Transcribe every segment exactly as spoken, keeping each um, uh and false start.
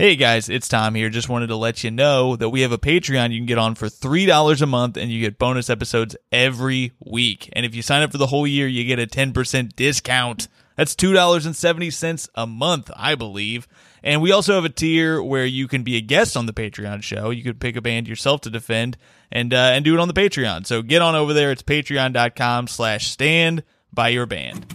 Hey guys, it's Tom here. Just wanted to let you know that we have a Patreon you can get on for three dollars a month and you get bonus episodes every week. And if you sign up for the whole year, you get a ten percent discount. That's two dollars and seventy cents a month, I believe. And we also have a tier where you can be a guest on the Patreon show. You could pick a band yourself to defend and uh, and do it on the Patreon. So get on over there. It's patreon.com slash stand by your band.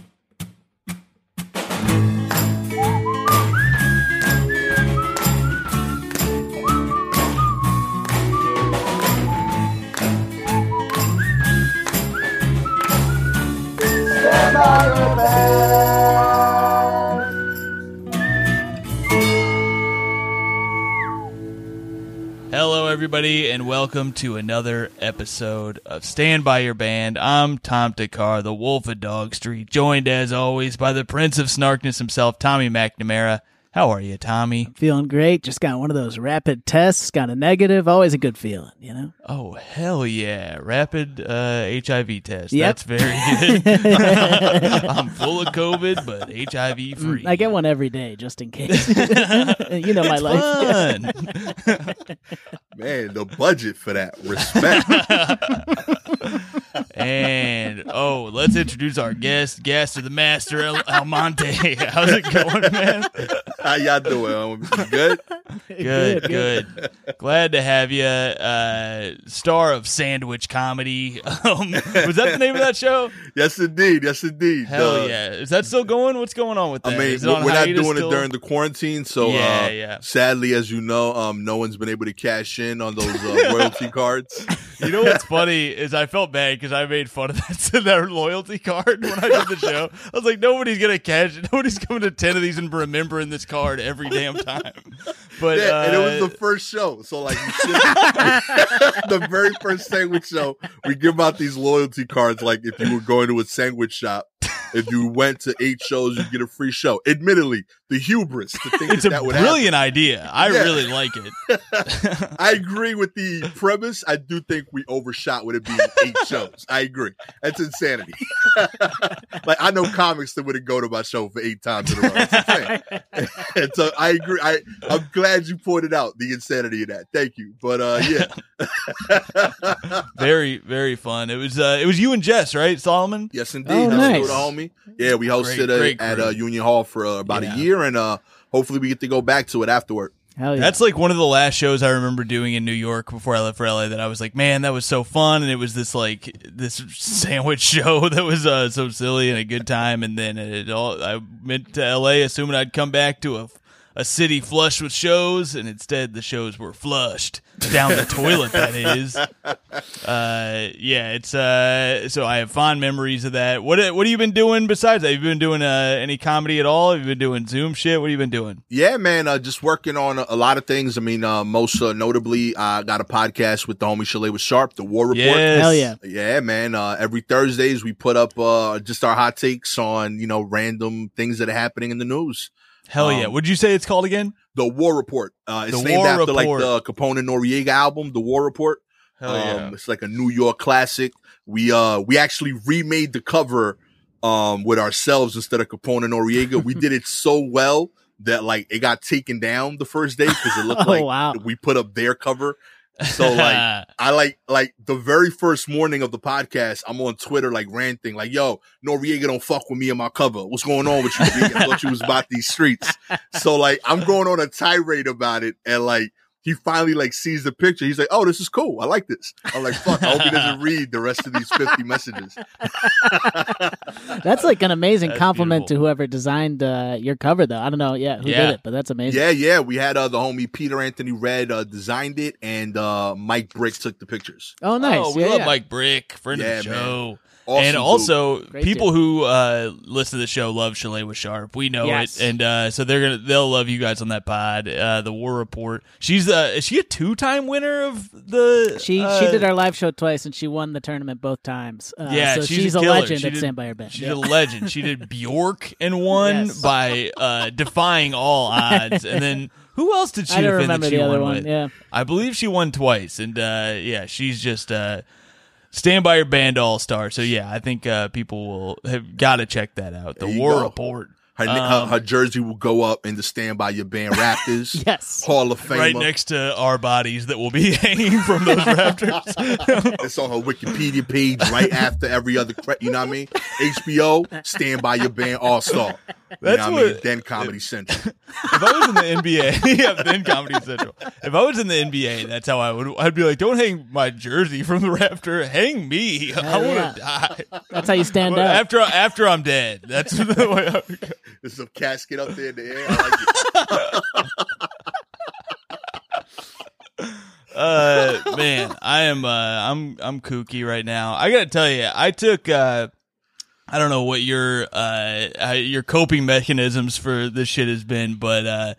Hello, everybody, and welcome to another episode of Stand By Your Band. I'm Tom Takar, the Wolf of Dog Street, joined as always by the Prince of Snarkness himself, Tommy McNamara. How are you, Tommy? Feeling great. Just got one of those rapid tests. Got a negative. Always a good feeling, you know? Oh, hell yeah. Rapid uh, H I V test. Yep. That's very good. I'm full of COVID, but H I V free. I get one every day, just in case. You know my life. Fun. Man, the budget for that. Respect. And, oh, let's introduce our guest, guest of the master, El- Almonte. How's it going, man? How y'all doing? Um, good? Good, good. Glad to have you. Uh, star of Sandwich Comedy. Um, was that the name of that show? Yes, indeed. Yes, indeed. Hell uh, yeah. Is that still going? What's going on with that? I mean, Is it we're on not hiatus doing still? it during the quarantine, so Yeah, uh, yeah. sadly, as you know, um, no one's been able to cash in on those uh, royalty cards. You know what's funny is I felt bad because I made fun of that, that loyalty card when I did the show. I was like, nobody's going to cash it. Nobody's coming to ten of these and remembering this card every damn time. But Yeah, uh, and it was the first show, so like you should, the very first sandwich show, we give out these loyalty cards. Like if you were going to a sandwich shop, if you went to eight shows, you get a free show. Admittedly, the hubris to think it's that, a that would brilliant idea. I Yeah. really like it. happen. I agree with the premise. I do think we overshot with it being eight shows. I agree. That's insanity. Like I know comics that wouldn't go to my show for eight times in a row. It's insane. And so I agree. I I'm glad you pointed out the insanity of that. Thank you. But uh, yeah. Very, very fun. It was uh, it was you and Jess, right, Solomon? Yes, indeed. Oh, Hosted nice. with a homie. Yeah, we hosted Great, uh, great at group. uh, Union Hall for uh, about Yeah. a year, and uh, hopefully we get to go back to it afterward. Hell yeah. That's like one of the last shows I remember doing in New York before I left for L A that I was like, man, that was so fun. And it was this like this sandwich show that was uh, so silly and a good time. And then it all, I went to L A assuming I'd come back to a, a city flushed with shows. And instead the shows were flushed down the toilet, that is. Uh, yeah, it's uh, so I have fond memories of that. What what have you been doing besides that? Have you been doing uh, any comedy at all? Have you been doing Zoom shit? What have you been doing? Yeah, man, uh, just working on a, a lot of things. I mean, uh, most uh, notably, I got a podcast with the homie Chalet with Sharp, The War Report. Yes. Hell yeah. Yeah, man. Uh, every Thursdays we put up uh, just our hot takes on, you know, random things that are happening in the news. Hell yeah. Um, What'd you say it's called again? The War Report. Uh, it's The named War after Report. like the Capone and Noriega album, The War Report. Hell yeah. Um, it's like a New York classic. We uh we actually remade the cover um with ourselves instead of Capone and Noriega. We did it so well that like it got taken down the first day because it looked Oh, like wow. we put up their cover. So like I like like the very first morning of the podcast, I'm on Twitter like ranting like, "Yo, Noriega don't fuck with me in my cover. What's going on with you? B? I thought you was about these streets." So like I'm going on a tirade about it, and like he finally like sees the picture. He's like, "Oh, this is cool. I like this." I'm like, "Fuck, I hope he doesn't read the rest of these fifty messages." That's like an amazing That's compliment beautiful. to whoever designed uh, your cover, though. I don't know, yeah, who Yeah. did it, but that's amazing. Yeah, yeah. We had uh, the homie Peter Anthony Red uh, designed it, and uh, Mike Brick took the pictures. Oh, nice. Oh, we yeah, love yeah. Mike Brick, friend Yeah, of the man. show. Awesome and dude. also, Great people dude. who uh, listen to the show love Chalet with Sharp. We know Yes. it, and uh, so they're gonna they'll love you guys on that pod. Uh, the War Report. She's uh, is she a two time winner of the? She uh, she did our live show twice, and she won the tournament both times. Uh, Yeah, so she's she's, a a, killer. legend She at did- Stand By Your Band. She's Yeah. a legend. She did Bjork and won Yes. by uh, defying all odds, and then. Who else did she I don't defend remember that she the other won one. with? Yeah, I believe she won twice, and uh, yeah, she's just uh, Stand By Your Band all star. So yeah, I think uh, people will have got to check that out. The There you War go. Report. Her, Um, her, her jersey will go up in the Stand By Your Band Rafters. Yes. Hall of Famer. Right next to our bodies that will be hanging from those rafters. It's on her Wikipedia page right after every other, cre- you know what I mean? H B O, Stand By Your Band All Star. You That's know what I mean? what- Then Comedy Central. If I was in the N B A, yeah, then Comedy Central. If I was in the N B A, that's how I would. I'd be like, don't hang my jersey from the rafter. Hang me. I Hell want yeah. to die. That's how you stand Well, up. after after I'm dead. That's the way I would go. There's some casket up there in the air. I like it. Uh, man, I am. Uh, I'm. I'm kooky right now. I gotta tell you, I took. Uh, I don't know what your uh, uh your coping mechanisms for this shit has been, but uh,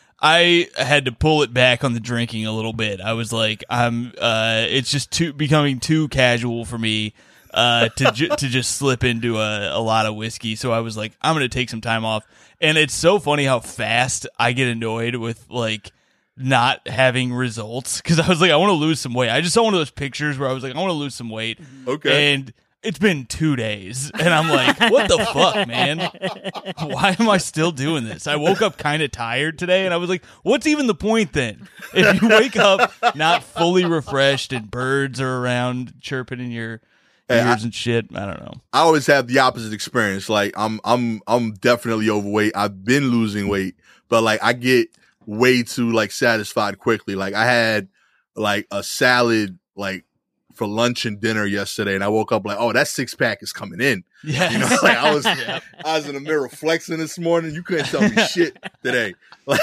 I had to pull it back on the drinking a little bit. I was like, I'm. Uh, it's just too becoming too casual for me. Uh, to ju- to just slip into a, a lot of whiskey, so I was like, I'm gonna take some time off, and it's so funny how fast I get annoyed with like not having results because I was like, I want to lose some weight. I just saw one of those pictures where I was like, I want to lose some weight, Okay. and it's been two days, and I'm like, what the fuck, man? Why am I still doing this? I woke up kind of tired today, and I was like, what's even the point then? If you wake up not fully refreshed and birds are around chirping in your Hey, ears I- and shit, I don't know. I always have the opposite experience. Like I'm, I'm, I'm definitely overweight. I've been losing weight, but like I get way too like satisfied quickly. Like I had like a salad like for lunch and dinner yesterday, and I woke up like, oh, that six pack is coming in. Yeah, You know, like I was, Yeah. I was in the mirror flexing this morning. You couldn't tell me shit today. Like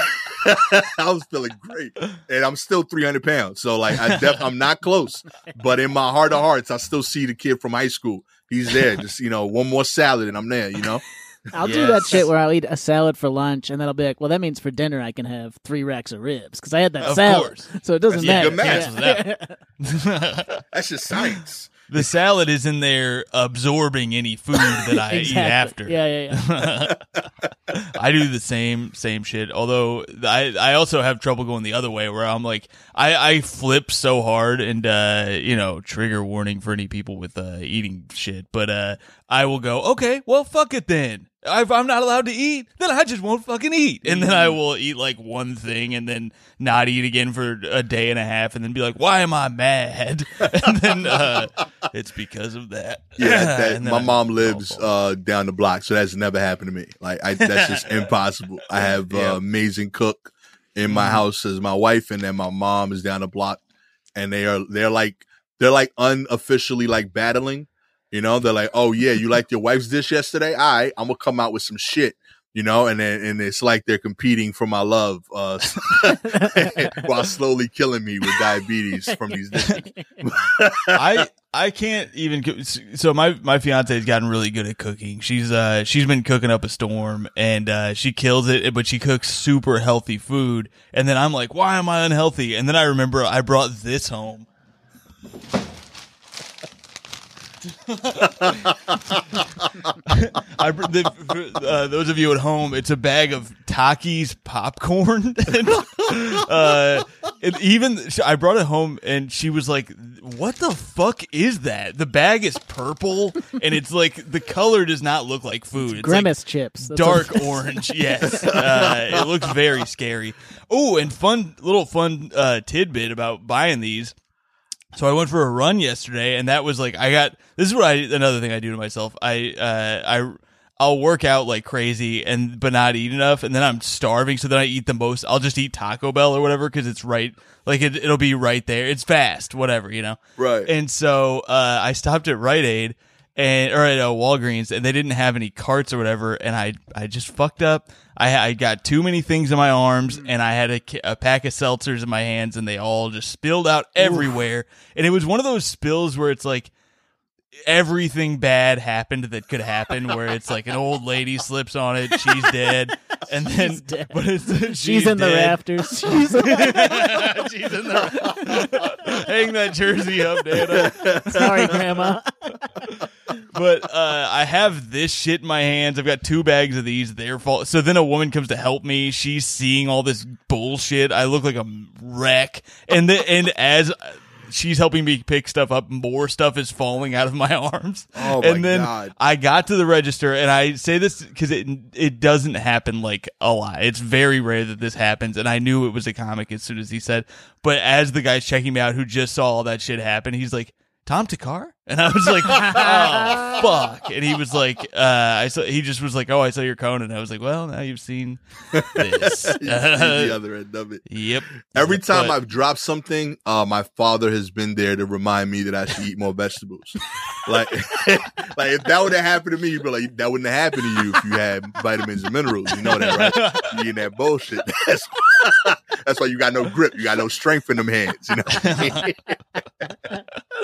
I was feeling great, and I'm still three hundred pounds. So like I def- I'm not close, but in my heart of hearts, I still see the kid from high school. He's there. Just you know, one more salad, and I'm there. You know. I'll do that Yes. shit where I'll eat a salad for lunch, and then I'll be like, well, that means for dinner I can have three racks of ribs because I had that Of salad. course. So it doesn't That's matter. good math. Yeah. That's just science. The salad is in there absorbing any food that I eat after. Yeah, yeah, yeah. I do the same same shit. Although I I also have trouble going the other way where I'm like I, I flip so hard and uh you know trigger warning for any people with uh eating shit. But uh I will go okay well fuck it then. If I'm not allowed to eat, then I just won't fucking eat. And then I will eat like one thing and then not eat again for a day and a half and then be like, why am I mad? And then uh, it's because of that. Yeah, that, And then my I- mom lives uh, down the block, so that's never happened to me. Like, I, that's just impossible. I have uh, Yeah. amazing cook in my Mhm. house as my wife, and then my mom is down the block, and they are they're like they're like unofficially like battling. You know, they're like, oh yeah, you liked your wife's dish yesterday? All right, I'm gonna come out with some shit. You know, and then and it's like they're competing for my love, uh, while slowly killing me with diabetes from these dishes. I I can't even co- so my my fiance has gotten really good at cooking. She's uh she's been cooking up a storm and uh she kills it, but she cooks super healthy food. And then I'm like, why am I unhealthy? And then I remember I brought this home. I, br- the, for, uh, those of you at home, it's a bag of Takis popcorn. And, uh, and even I brought it home, and she was like, "What the fuck is that?" The bag is purple, and it's like the color does not look like food. It's Grimace like chips. That's dark what- orange. Yes, uh, it looks very scary. Oh, and fun little fun uh, tidbit about buying these. So I went for a run yesterday, and that was like I got. This is what I another thing I do to myself. I uh, I I'll work out like crazy, and but not eat enough, and then I'm starving. So then I eat the most. I'll just eat Taco Bell or whatever because it's right. Like it, it'll be right there. It's fast, whatever you know. Right. And so uh, I stopped at Rite Aid and or at uh, Walgreens, and they didn't have any carts or whatever. And I I just fucked up. I I got too many things in my arms, and I had a, ca- a pack of seltzers in my hands, and they all just spilled out everywhere. And it was one of those spills where it's like everything bad happened that could happen. Where it's like an old lady slips on it, she's dead, and then She's dead. but it's she's, She's in the dead. rafters. She's She's in the hang that jersey up, Dana. sorry, Grandma. But uh, I have this shit in my hands. I've got two bags of these. Their fault. So then a woman comes to help me. She's seeing all this bullshit. I look like a wreck. And the, and as she's helping me pick stuff up. More stuff is falling out of my arms. Oh my and then God. I got to the register, and I say this because it it doesn't happen like a lot. It's very rare that this happens, and I knew it was a comic as soon as he said. But as the guy's checking me out, who just saw all that shit happen, he's like, Tom Takar? And I was like, oh, fuck. And he was like, uh, I saw, he just was like, oh, I saw your Conan. I was like, well, now you've seen this. You see the other end of it. Yep. Every Yep. time But- I've dropped something, uh, my father has been there to remind me that I should eat more vegetables. like, like if that would have happened to me, you'd be like, that wouldn't have happened to you if you had vitamins and minerals. You know that, right? You eating that bullshit. That's, that's why you got no grip. You got no strength in them hands. You know.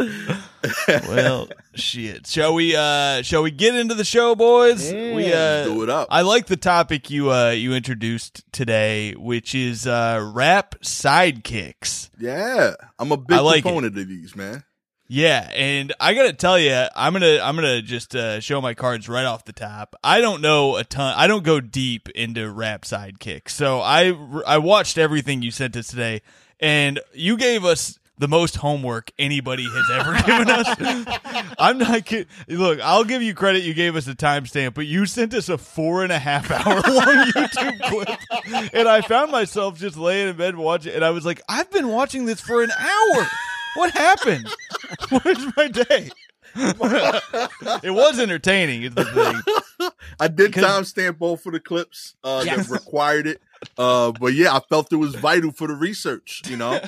well, shit. Shall we? Uh, shall we get into the show, boys? Yeah. We uh, Do it up. I like the topic you uh you introduced today, which is uh rap sidekicks. Yeah, I'm a big I like proponent of these, man. Yeah, and I gotta tell you, I'm gonna I'm gonna just uh, show my cards right off the top. I don't know a ton. I don't go deep into rap sidekicks, so I I watched everything you sent us today, and you gave us the most homework anybody has ever given us. I'm not kidding. Look, I'll give you credit. You gave us a timestamp, but you sent us a four and a half hour long YouTube clip, and I found myself just laying in bed watching, and I was like, I've been watching this for an hour. What happened? Where's my day? It was entertaining, is the thing. I did Because- timestamp both of the clips uh, Yes. that required it. Uh, but yeah, I felt it was vital for the research, you know?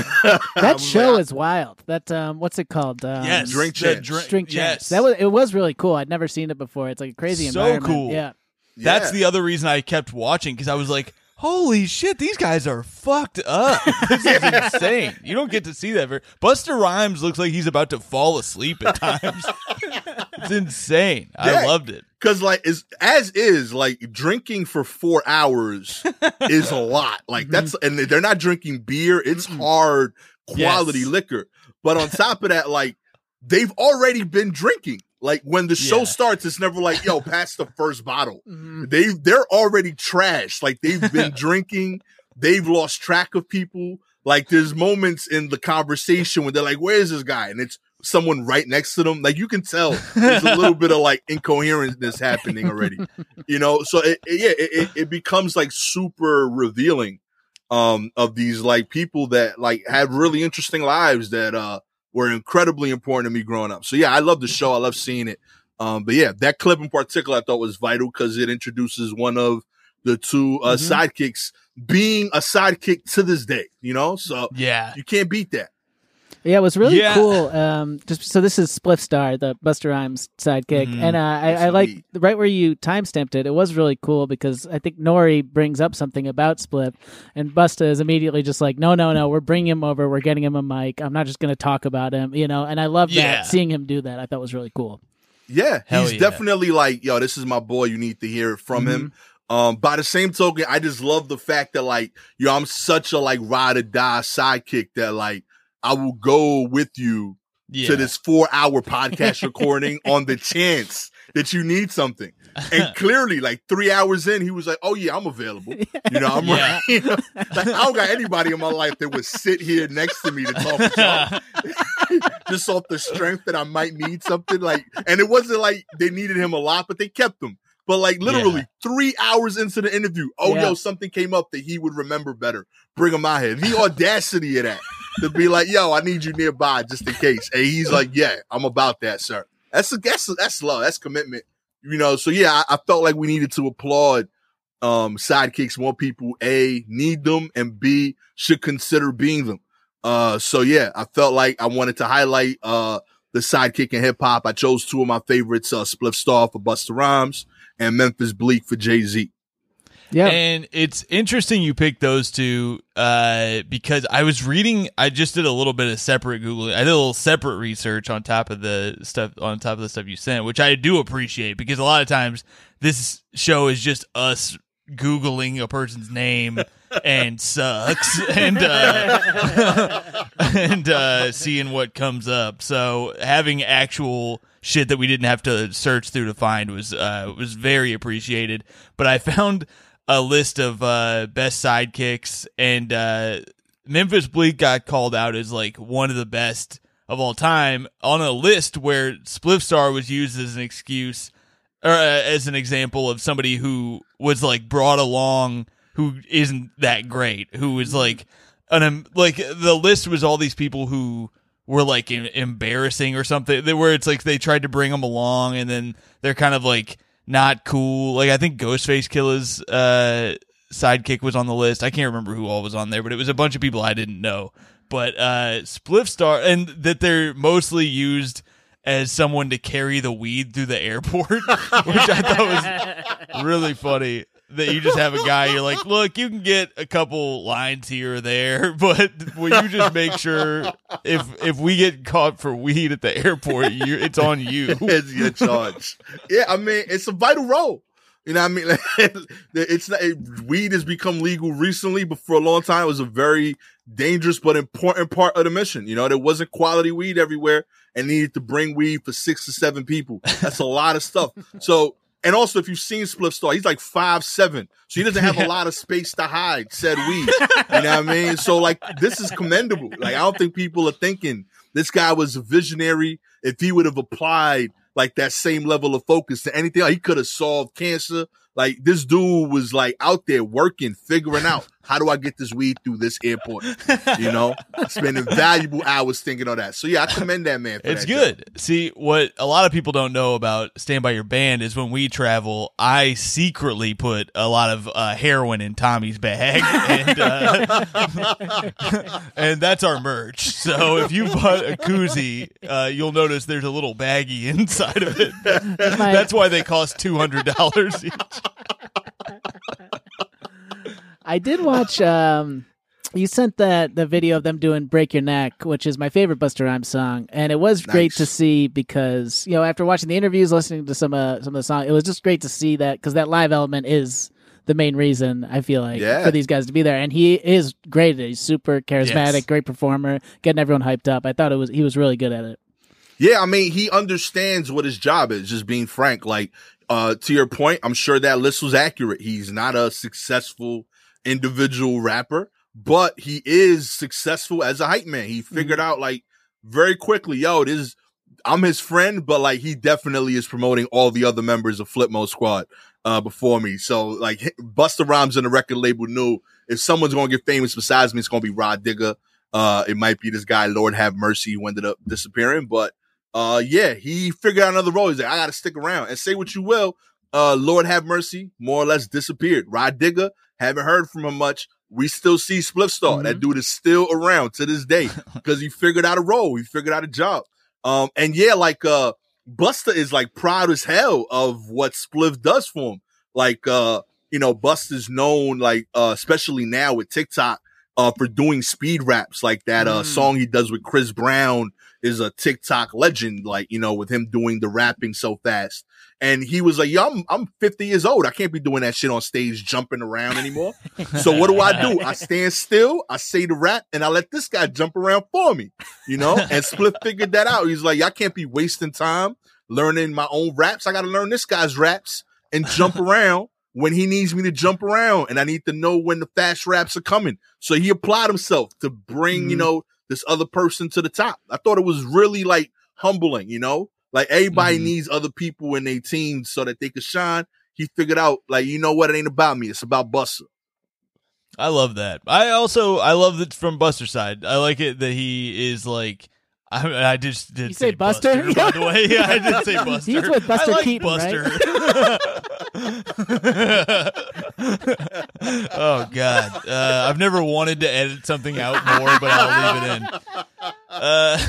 I That was show like, is wild. That um, what's it called? Um, Yes, Drink the Champs. drink- Drink yes. Champs. That was it. Was really cool. I'd never seen it before. It's like a crazy So environment. cool. Yeah. That's yeah. the other reason I kept watching, because I was like, holy shit, these guys are fucked up. This is insane. You don't get to see that. Very- Busta Rhymes looks like he's about to fall asleep at times. It's insane. I Yeah. loved it. Cause like as as is like drinking for four hours is a lot. Like that's and they're not drinking beer. It's hard quality Yes. liquor. But on top of that, like they've already been drinking. Like when the show Yeah. starts, it's never like, yo, pass the first bottle. Mhm. They they're already trashed. Like they've been drinking. They've lost track of people. Like there's moments in the conversation when they're like, "Where is this guy?" And it's someone right next to them. Like you can tell there's a little bit of like incoherentness happening already. You know, so it, it, yeah, it, it- it becomes like super revealing um of these like people that like have really interesting lives that uh were incredibly important to me growing up. So yeah, I love the show. I love seeing it. Um, but yeah, that clip in particular I thought was vital because it introduces one of the two uh, Mhm. sidekicks being a sidekick to this day, you know? So Yeah. you can't beat that. Yeah, it was really Yeah. cool. Um, just so this is Spliff Star, the Busta Rhymes sidekick, Mhm. and uh, I, Yes, I like indeed. right where you timestamped it. It was really cool because I think Nori brings up something about Spliff, and Busta is immediately just like, "No, no, no, we're bringing him over. We're getting him a mic. I'm not just going to talk about him, you know." And I love Yeah. that seeing him do that. I thought was really cool. Yeah, Hell he's yeah. definitely like, yo, this is my boy. You need to hear it from him. Um, by the same token, I just love the fact that like, yo, I'm such a like ride or die sidekick that like I will go with you Yeah. to this four hour podcast recording on the chance that you need something. And clearly, like three hours in, he was like, "Oh yeah, I'm available." You know, I'm Yeah. right. You know, like, I don't got anybody in my life that would sit here next to me to talk with y'all, just off the strength that I might need something. Like, and it wasn't like they needed him a lot, but they kept him. But like literally Yeah. three hours into the interview, oh Yeah. yo, something came up that he would remember better. Bring him out here. The audacity of that to be like, "Yo, I need you nearby just in case." And he's like, "Yeah, I'm about that, sir." That's a, that's that's love. That's commitment. You know, so yeah, I, I felt like we needed to applaud um, sidekicks. More people, A, need them, and B, should consider being them. Uh, so yeah, I felt like I wanted to highlight uh, the sidekick in hip hop. I chose two of my favorites, uh, Spliff Star for Busta Rhymes and Memphis Bleek for Jay-Z. Yeah, And it's interesting you picked those two uh, because I was reading. I just did a little bit of separate Googling. I did a little separate research on top of the stuff on top of the stuff you sent, which I do appreciate because a lot of times this show is just us Googling a person's name and sucks and uh, and uh, seeing what comes up. So having actual shit that we didn't have to search through to find was uh, was very appreciated. But I found a list of uh, best sidekicks, and uh, Memphis Bleak got called out as like one of the best of all time on a list where Spliff Star was used as an excuse or uh, as an example of somebody who was like brought along who isn't that great, who was like an um, like the list was all these people who were like em- embarrassing or something, where it's like they tried to bring them along and then they're kind of like not cool. Like I think Ghostface Killer's uh, sidekick was on the list. I can't remember who all was on there, but it was a bunch of people I didn't know. But uh, Spliff Star, and that they're mostly used as someone to carry the weed through the airport, which I thought was really funny. That you just have a guy, you're like, look, you can get a couple lines here or there, but will you just make sure if if we get caught for weed at the airport, you, it's on you. It's your charge. Yeah, I mean, it's a vital role. You know what I mean? Like, it's not, it, weed has become legal recently, but for a long time, it was a very dangerous but important part of the mission. You know, there wasn't quality weed everywhere and needed to bring weed for six to seven people. That's a lot of stuff. So, and also, if you've seen Spliff Star, he's like five seven, so he doesn't have a lot of space to hide said weed. You know what I mean? So, like, this is commendable. Like, I don't think people are thinking this guy was a visionary. If he would have applied like that same level of focus to anything else, he could have solved cancer. Like, this dude was like out there working, figuring out how do I get this weed through this airport? You know, spending valuable hours thinking on that. So yeah, I commend that man. For it's that good. job. See, what a lot of people don't know about Stand By Your Band is when we travel, I secretly put a lot of uh, heroin in Tommy's bag, and uh, and that's our merch. So if you bought a koozie, uh, you'll notice there's a little baggie inside of it. That's why they cost two hundred dollars each. I did watch. Um, you sent that the video of them doing "Break Your Neck," which is my favorite Busta Rhymes song, and it was Nice. great to see because you know after watching the interviews, listening to some uh, some of the song, it was just great to see that because that live element is the main reason I feel like Yeah. for these guys to be there, and he is great. He's super charismatic, Yes. great performer, getting everyone hyped up. I thought it was he was really good at it. Yeah, I mean, he understands what his job is, just being frank. Like, uh, to your point, I'm sure that list was accurate. He's not a successful individual rapper, but he is successful as a hype man. He figured Mm-hmm. out, like, very quickly, yo, this, I'm his friend, but, like, he definitely is promoting all the other members of Flip Mode Squad uh, before me. So, like, Busta Rhymes and the record label knew if someone's going to get famous besides me, it's going to be Rod Digger. Uh, it might be this guy, Lord Have Mercy, who ended up disappearing, but Uh, yeah, he figured out another role. He's like, I got to stick around. And say what you will, uh, Lord Have Mercy more or less disappeared. Rod Digger, haven't heard from him much. We still see Spliff Star. Mm-hmm. That dude is still around to this day because he figured out a role. He figured out a job. Um, and yeah, like, uh, Busta is like proud as hell of what Spliff does for him. Like, uh, you know, Busta's known, like, uh, especially now with TikTok, uh, for doing speed raps like that, uh, Mm. song he does with Chris Brown is a TikTok legend, like, you know, with him doing the rapping so fast. And he was like, yo, I'm, I'm fifty years old. I can't be doing that shit on stage, jumping around anymore. So what do I do? I stand still, I say the rap, and I let this guy jump around for me, you know? And Spliff figured that out. He's like, I can't be wasting time learning my own raps. I got to learn this guy's raps and jump around when he needs me to jump around. And I need to know when the fast raps are coming. So he applied himself to bring, Mm-hmm. you know, this other person to the top. I thought it was really like humbling, you know, like everybody Mhm. needs other people in their team so that they could shine. He figured out, like, you know what? It ain't about me. It's about Busta. I love that. I also I love that from Buster's side. I like it that he is like. I, I just did You say Buster, Buster? by the way. Yeah, I did say Buster. He's with Buster I like Keaton, Buster. right? Oh God, uh, I've never wanted to edit something out more, but I'll leave it in. Uh,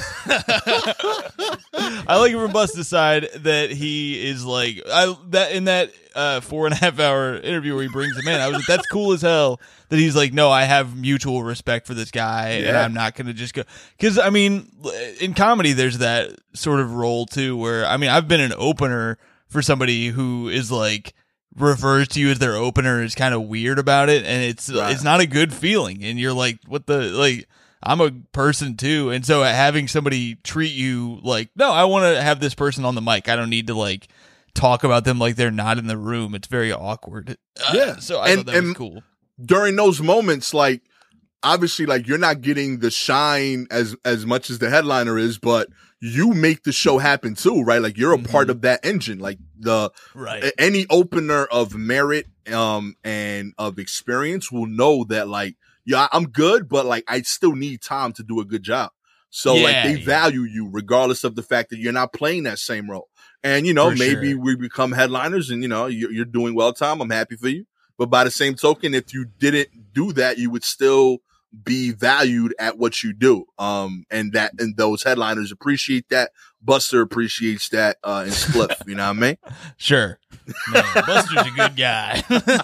I like it from Busta's side that he is like I that in that uh, four and a half hour interview where he brings him in. I was like, that's cool as hell. That he's like, no, I have mutual respect for this guy, and Yeah. I'm not going to just go. Because, I mean, in comedy, there's that sort of role, too, where, I mean, I've been an opener for somebody who is like, refers to you as their opener is kind of weird about it, and it's Right. it's not a good feeling. And you're like, what the, like, I'm a person, too. And so having somebody treat you like, no, I want to have this person on the mic. I don't need to, like, talk about them like they're not in the room. It's very awkward. Uh, Yeah. so I And- thought that was and- cool. During those moments, like, obviously, like, you're not getting the shine as as much as the headliner is, but you make the show happen too, right? Like, you're a mm-hmm. part of that engine. Like, the right. any opener of merit um and of experience will know that, like, yeah, I'm good, but like I still need time to do a good job. So yeah, like they yeah. value you regardless of the fact that you're not playing that same role. And, you know, for maybe sure. we become headliners and, you know, you're, you're doing well, Tom. I'm happy for you. But by the same token, if you didn't do that, you would still be valued at what you do. Um, and that, and those headliners appreciate that. Buster appreciates that, uh, in Spliff, you know what I mean? Sure. Man, Buster's a good guy.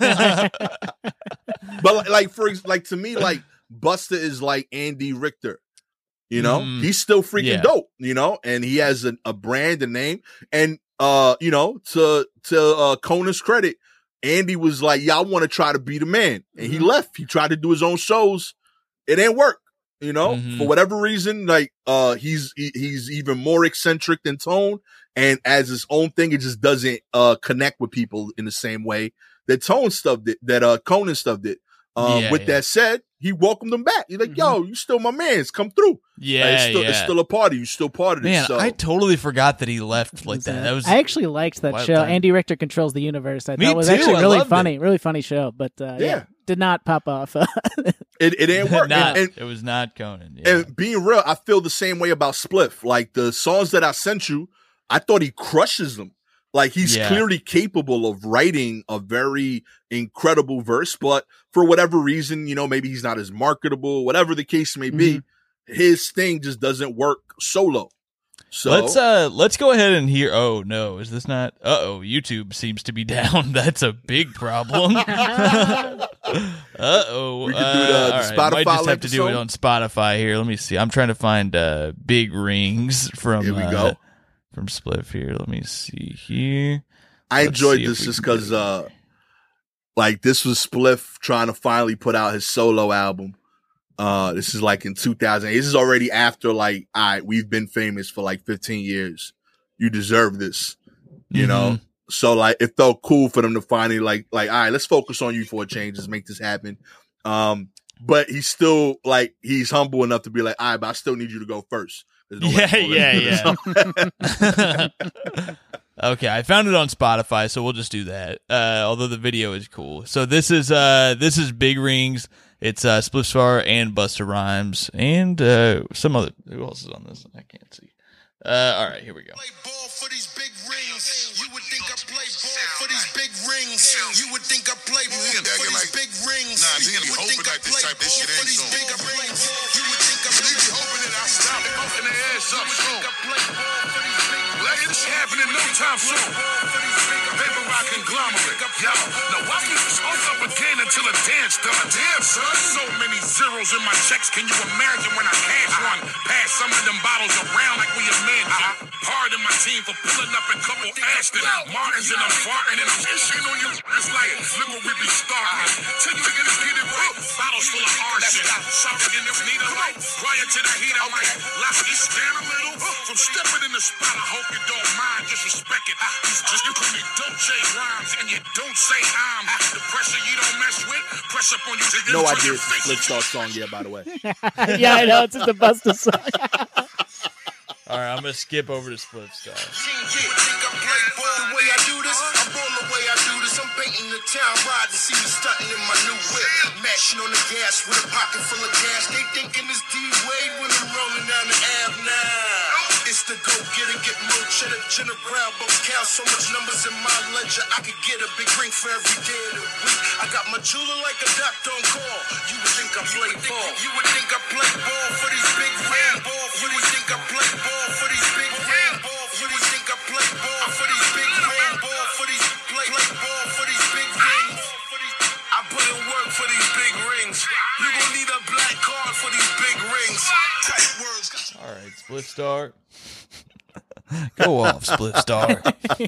But like, for, like, to me, like, Buster is like Andy Richter. You know, mm, he's still freaking yeah. dope, you know, and he has a, a brand, a name. And, uh, you know, to, to, uh, Conan's credit, Andy was like, yeah, I want to try to be the man. And mm-hmm. he left. He tried to do his own shows. It ain't work, you know, mm-hmm. for whatever reason. Like, uh, he's, he, he's even more eccentric than Tone. And as his own thing, it just doesn't, uh, connect with people in the same way that Tone stuff did, that, uh, Conan stuff did. Um, yeah, with yeah. that said, he welcomed them back. He's like, mm-hmm. yo, you still my man. Come through. Yeah, like, it's, still, yeah. it's still a party. You're still part of this. Man, so. I totally forgot that he left like that. That was. I actually liked that show. Time. Andy Richter Controls the Universe. I Me thought it was too. actually I really loved funny. It. Really funny show. But uh, yeah. yeah, did not pop off. it, it didn't work. Not, and, and, it was not Conan. Yeah. And being real, I feel the same way about Spliff. Like, the songs that I sent you, I thought he crushes them. Like, he's yeah. clearly capable of writing a very incredible verse, but for whatever reason, you know, maybe he's not as marketable, whatever the case may be, mm-hmm. his thing just doesn't work solo. So let's uh let's go ahead and hear. Oh no, is this not? Uh oh, YouTube seems to be down. That's a big problem. uh oh, we can do the, uh, the Spotify. Might just have to do song? it on Spotify here. Let me see. I'm trying to find uh Big Rings from. Here we uh, go. From Spliff here. Let me see here. I Let's enjoyed this just because, uh, like, this was Spliff trying to finally put out his solo album. Uh, this is like in two thousand eight. This is already after, like, all right, we've been famous for like fifteen years. You deserve this, you mm-hmm. know? So, like, it felt cool for them to finally, like, like, all right, let's focus on you for a change. Let's make this happen. Um, but he's still, like, he's humble enough to be like, all right, but I still need you to go first. No yeah, yeah, yeah. Okay, I found it on Spotify, so we'll just do that. Uh, although the video is cool. So this is uh, this is Big Rings. It's uh, Spliff Star and Busta Rhymes and uh, some other. Who else is on this? I can't see. Uh, all right, here we go. Play ball for these big rings. You would think I play ball for these big rings. You would think I play ball for these big rings. Nah, you would hoping think I like this play type of ball shit for ain't these soon. big rings. You would think I You be hoping that I stop pumping their ass up soon. Let it happen in no time soon. Paper rock conglomerate. Yo, now watch me smoke up again until the dance done. Damn, son. So many zeros in my checks. Can you imagine when I cash one? Pass some of them bottles around like we imagine. Pardon my team for pulling up in couple Ashton Martins and I'm farting and I'm shitting on you. It's like, look what we be starting. Till you get get it right. Bottles full of arson. Something in this need a light. Prior to the heat, I might lock you stand a little. From stepping in the spot, I hope you don't mind. Just respect it. Just you call me Dolce Rhymes and you don't say I'm the pressure you don't mess with. Press up on you. To no idea it's the Spliff Star song yet, by the way. Yeah, I know. It's just a Busta song. All right, I'm going to skip over to Spliff Star. The way I do this, I ball the way I do this. I'm painting the town, riding, see me stunting in my new whip. Mashing on the gas with a pocket full of gas. They thinking it's D-Wade when I'm rolling down the Ave now. It's the go-getter, get more cheddar, general, but count so much numbers in my ledger. I could get a big ring for every day of the week. I got my jeweler like a doctor on call. You would think I play ball. You would think I play ball for these big ring ball. You would think I play ball for these big ring ball. You would think I play ball for these big ring ball for these play play ball for these big rings. I put in work for these big rings. You gon' need a black card for these big rings. Tight words. All right, Spliff Star. Go off, Spliff Star.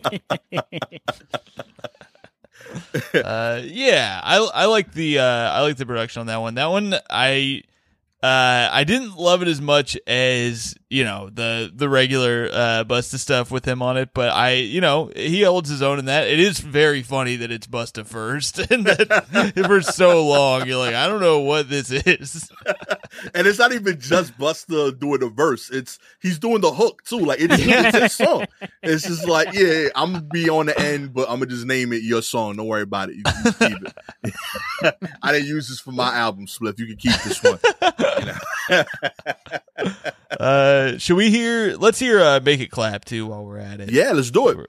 uh, yeah, I I like the uh, I like the production on that one. That one I uh, I didn't love it as much as you know, the the regular uh, Busta stuff with him on it. But I, you know, he holds his own in that. It is very funny that it's Busta first, and that for so long you're like, I don't know what this is. And it's not even just Busta doing the verse; it's he's doing the hook too. Like it's, it's his song. It's just like, yeah, yeah, I'm gonna be on the end, but I'm gonna just name it your song. Don't worry about it. You can just keep it. I didn't use this for my album, Spliff. You can keep this one. You know? uh, should we hear? Let's hear uh, "Make It Clap" too while we're at it. Yeah, let's do it.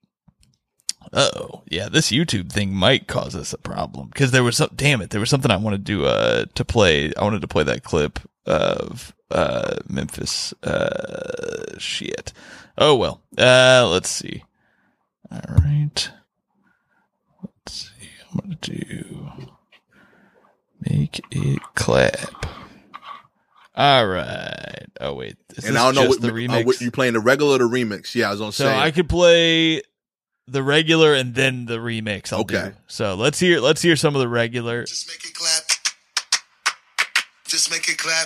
Oh, yeah, this YouTube thing might cause us a problem because there was some. Damn it, there was something I wanted to uh to play. I wanted to play that clip of uh Memphis. Uh, shit. Oh well. Uh, let's see. All right. Let's see. I'm gonna do "Make It Clap." All right. Oh wait, is And this I don't know just what, the uh, remix. what you playing the regular or the remix. Yeah, I was gonna So say. I could play the regular and then the remix. I'll Okay. do. So let's hear let's hear some of the regular. Just make it clap. Just make it clap.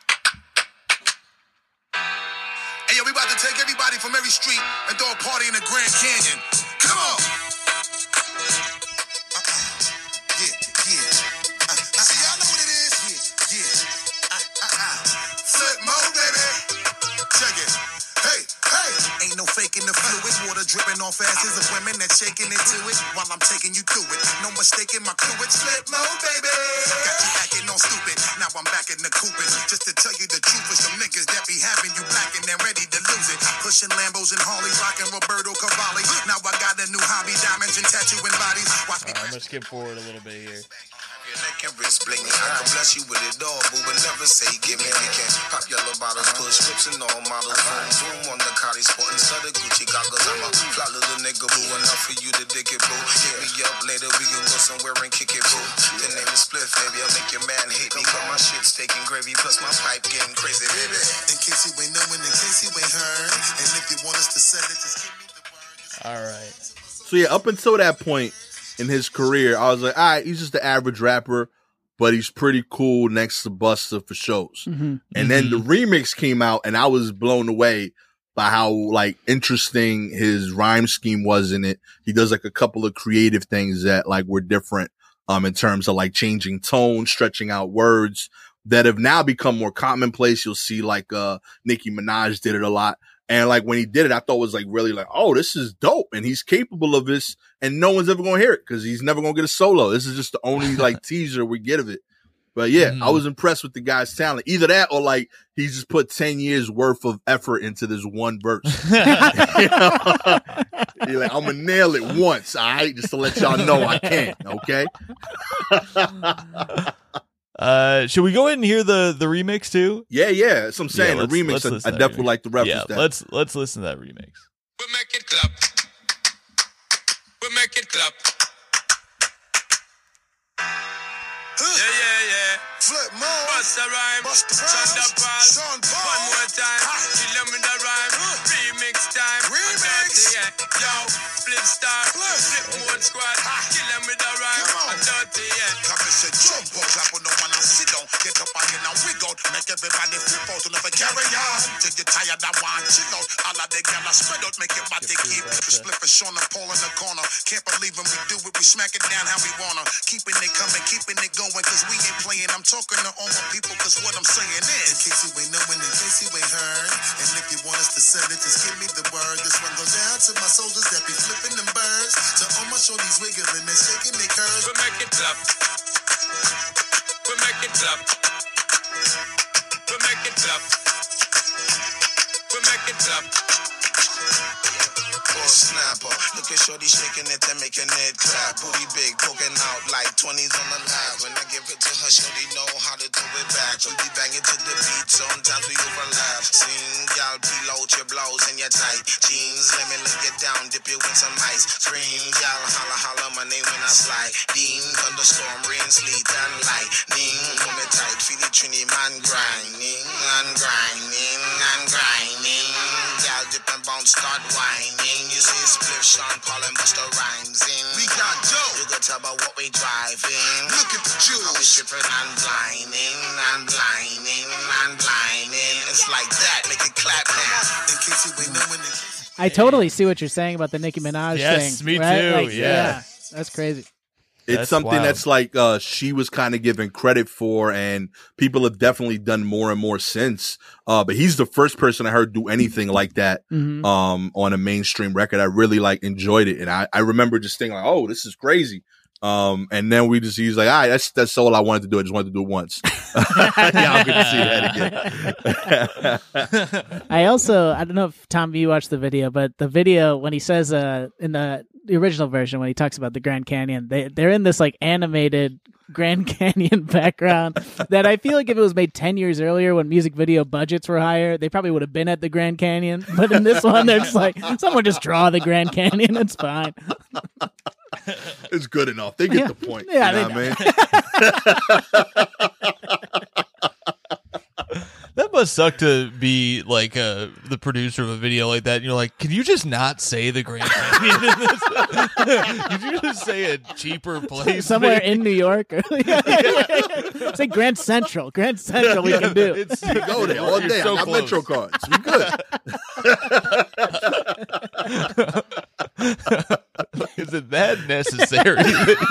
Hey, yo, we about to take everybody from every street and throw a party in the Grand Canyon. Come on. Uh-uh. Yeah, yeah. Uh, uh, see, y'all know what it is. Yeah, yeah. Uh, uh, uh. Flip mode, baby. Check it. Hey, hey. Ain't no faking the fluid. Water dripping off asses of women that shaking into it while I'm taking you through it. No mistaking my crew. It's flip mode, baby. Got you acting all stupid. Now I'm back in the Cupid. Just to tell you the truth, for some niggas that be having you blacking and ready to lose it. Pushing Lambos and Harleys, rocking Roberto Cavalli. Now I got a new hobby, diamonds and tattooing bodies. Watch me. All right, I'm gonna skip forward a little bit here. Your neck and wrist bling. I can bless you with it all, boo, but never say give me. We can pop yellow bottles, push whips and all models. Boom, boom on the Cardi sporting studded Gucci goggles. I'm a fly little nigga, boo, enough for you to dick it, boo. Hit me up later, we can go somewhere and kick it, boo. The name is Spliff, baby. I'll make your man hate me, cause my shit steaking gravy, plus my pipe getting crazy, baby. In case you ain't knowing, in case you ain't heard, and if you want us to sell it, just give me the word. All right. So yeah, up until that point in his career, I was like, all right, he's just the average rapper, but he's pretty cool next to Busta for shows. Mm-hmm. And then the remix came out, and I was blown away by how like interesting his rhyme scheme was in it. He does like a couple of creative things that like were different, um, in terms of like changing tone, stretching out words that have now become more commonplace. You'll see like uh Nicki Minaj did it a lot. And like when he did it, I thought it was like really like, oh, this is dope. And he's capable of this, and no one's ever going to hear it because he's never going to get a solo. This is just the only like teaser we get of it. But yeah, Mhm. I was impressed with the guy's talent. Either that or like he's just put ten years worth of effort into this one verse. You know? You're like, I'm going to nail it once. All right. Just to let y'all know I can. Okay. Uh, should we go ahead and hear the the remix too? Yeah. Yeah. That's what I'm saying. Yeah, the let's- let's remix, I, listen I to that definitely remix. like the reference Yeah, that. let's let's listen to that remix. We make it clap. We make it clap. Yeah, yeah, yeah. Flip mode. Bust a rhyme. Bust the Sean rhymes. da Paul. Sean Paul. One more time. Ha. Kill them with the rhyme. Remix time. Remix. Dirty, yeah. Yo, flip star. Flip. Flip mode squad. Kill them with the rhyme. Come on. Dirty, yeah. Come and say jump up, clap on the one and sit down. Get up and now wig out. Make everybody flip out and never carry on. Till you tired, I want chill out. All of the gala spread out, make your body keep. Split for Sean and Paul in the corner. Can't believe when we do it, we smack it down how we wanna. Keeping it coming, keeping it going, cause we ain't playing. I'm talking to all my people, cause what I'm saying is, in case you ain't knowing, in case you ain't heard, and if you want us to send it, just give me the word. This one goes down to my soldiers that be flipping them birds. To all my shorties wiggling and shaking their curves. We make it clap. We make it clap. We make it clap. We make it clap. Or snapper. Look at shorty shaking it and making it clap. Booty big, poking out like twenties on the lap. When I give it to her, shorty know how to do it back. We be banging to the beat, sometimes we overlap. Sing, y'all peel out your blouse and your tight jeans. Let me lay it down, dip you in some ice. Scream, y'all holla holla my name when I slide. Dean, thunderstorm, rain, sleet, and lightning. Hold me tight, feel it, Trini man grinding, and grinding, and grinding. Y'all dip and bounce, start whining. You see Spliff, Sean Paul, and Busta Rhymes in. We got dope. You can tell by what we driving. Look at the juice. How we tripping and blinding, and blinding, and blinding. It's like that. Make it clap now. In case you ain't knowing this. I totally see what you're saying about the Nicki Minaj Yes, thing. me right? too, Like, yeah. That's crazy. It's That's something wild. that's like uh, she was kind of given credit for, and people have definitely done more and more since. Uh, but he's the first person I heard do anything like that Mhm. um, on a mainstream record. I really like enjoyed it, and I, I remember just thinking like, "Oh, this is crazy." Um, and then we just he's like, "All right, that's that's all I wanted to do. I just wanted to do it once." Yeah, I'm good to see that again. I also, I don't know if Tom, you watched the video, but the video when he says uh, in the the original version when he talks about the Grand Canyon, they they're in this like animated Grand Canyon background that I feel like if it was made ten years earlier when music video budgets were higher, they probably would have been at the Grand Canyon. But in this one, they're just like, someone just draw the Grand Canyon. It's fine. It's good enough. They get Yeah. the point. Yeah, you know they what I mean? That must suck to be like uh, the producer of a video like that. And you're like, can you just not say the Grand Canyon in this? Could you just say a cheaper place? Somewhere maybe? in New York. Say Grand Central. Grand Central we can do. It's, You go there all you're day. so I got close. Metro cards. We good. Is it that necessary?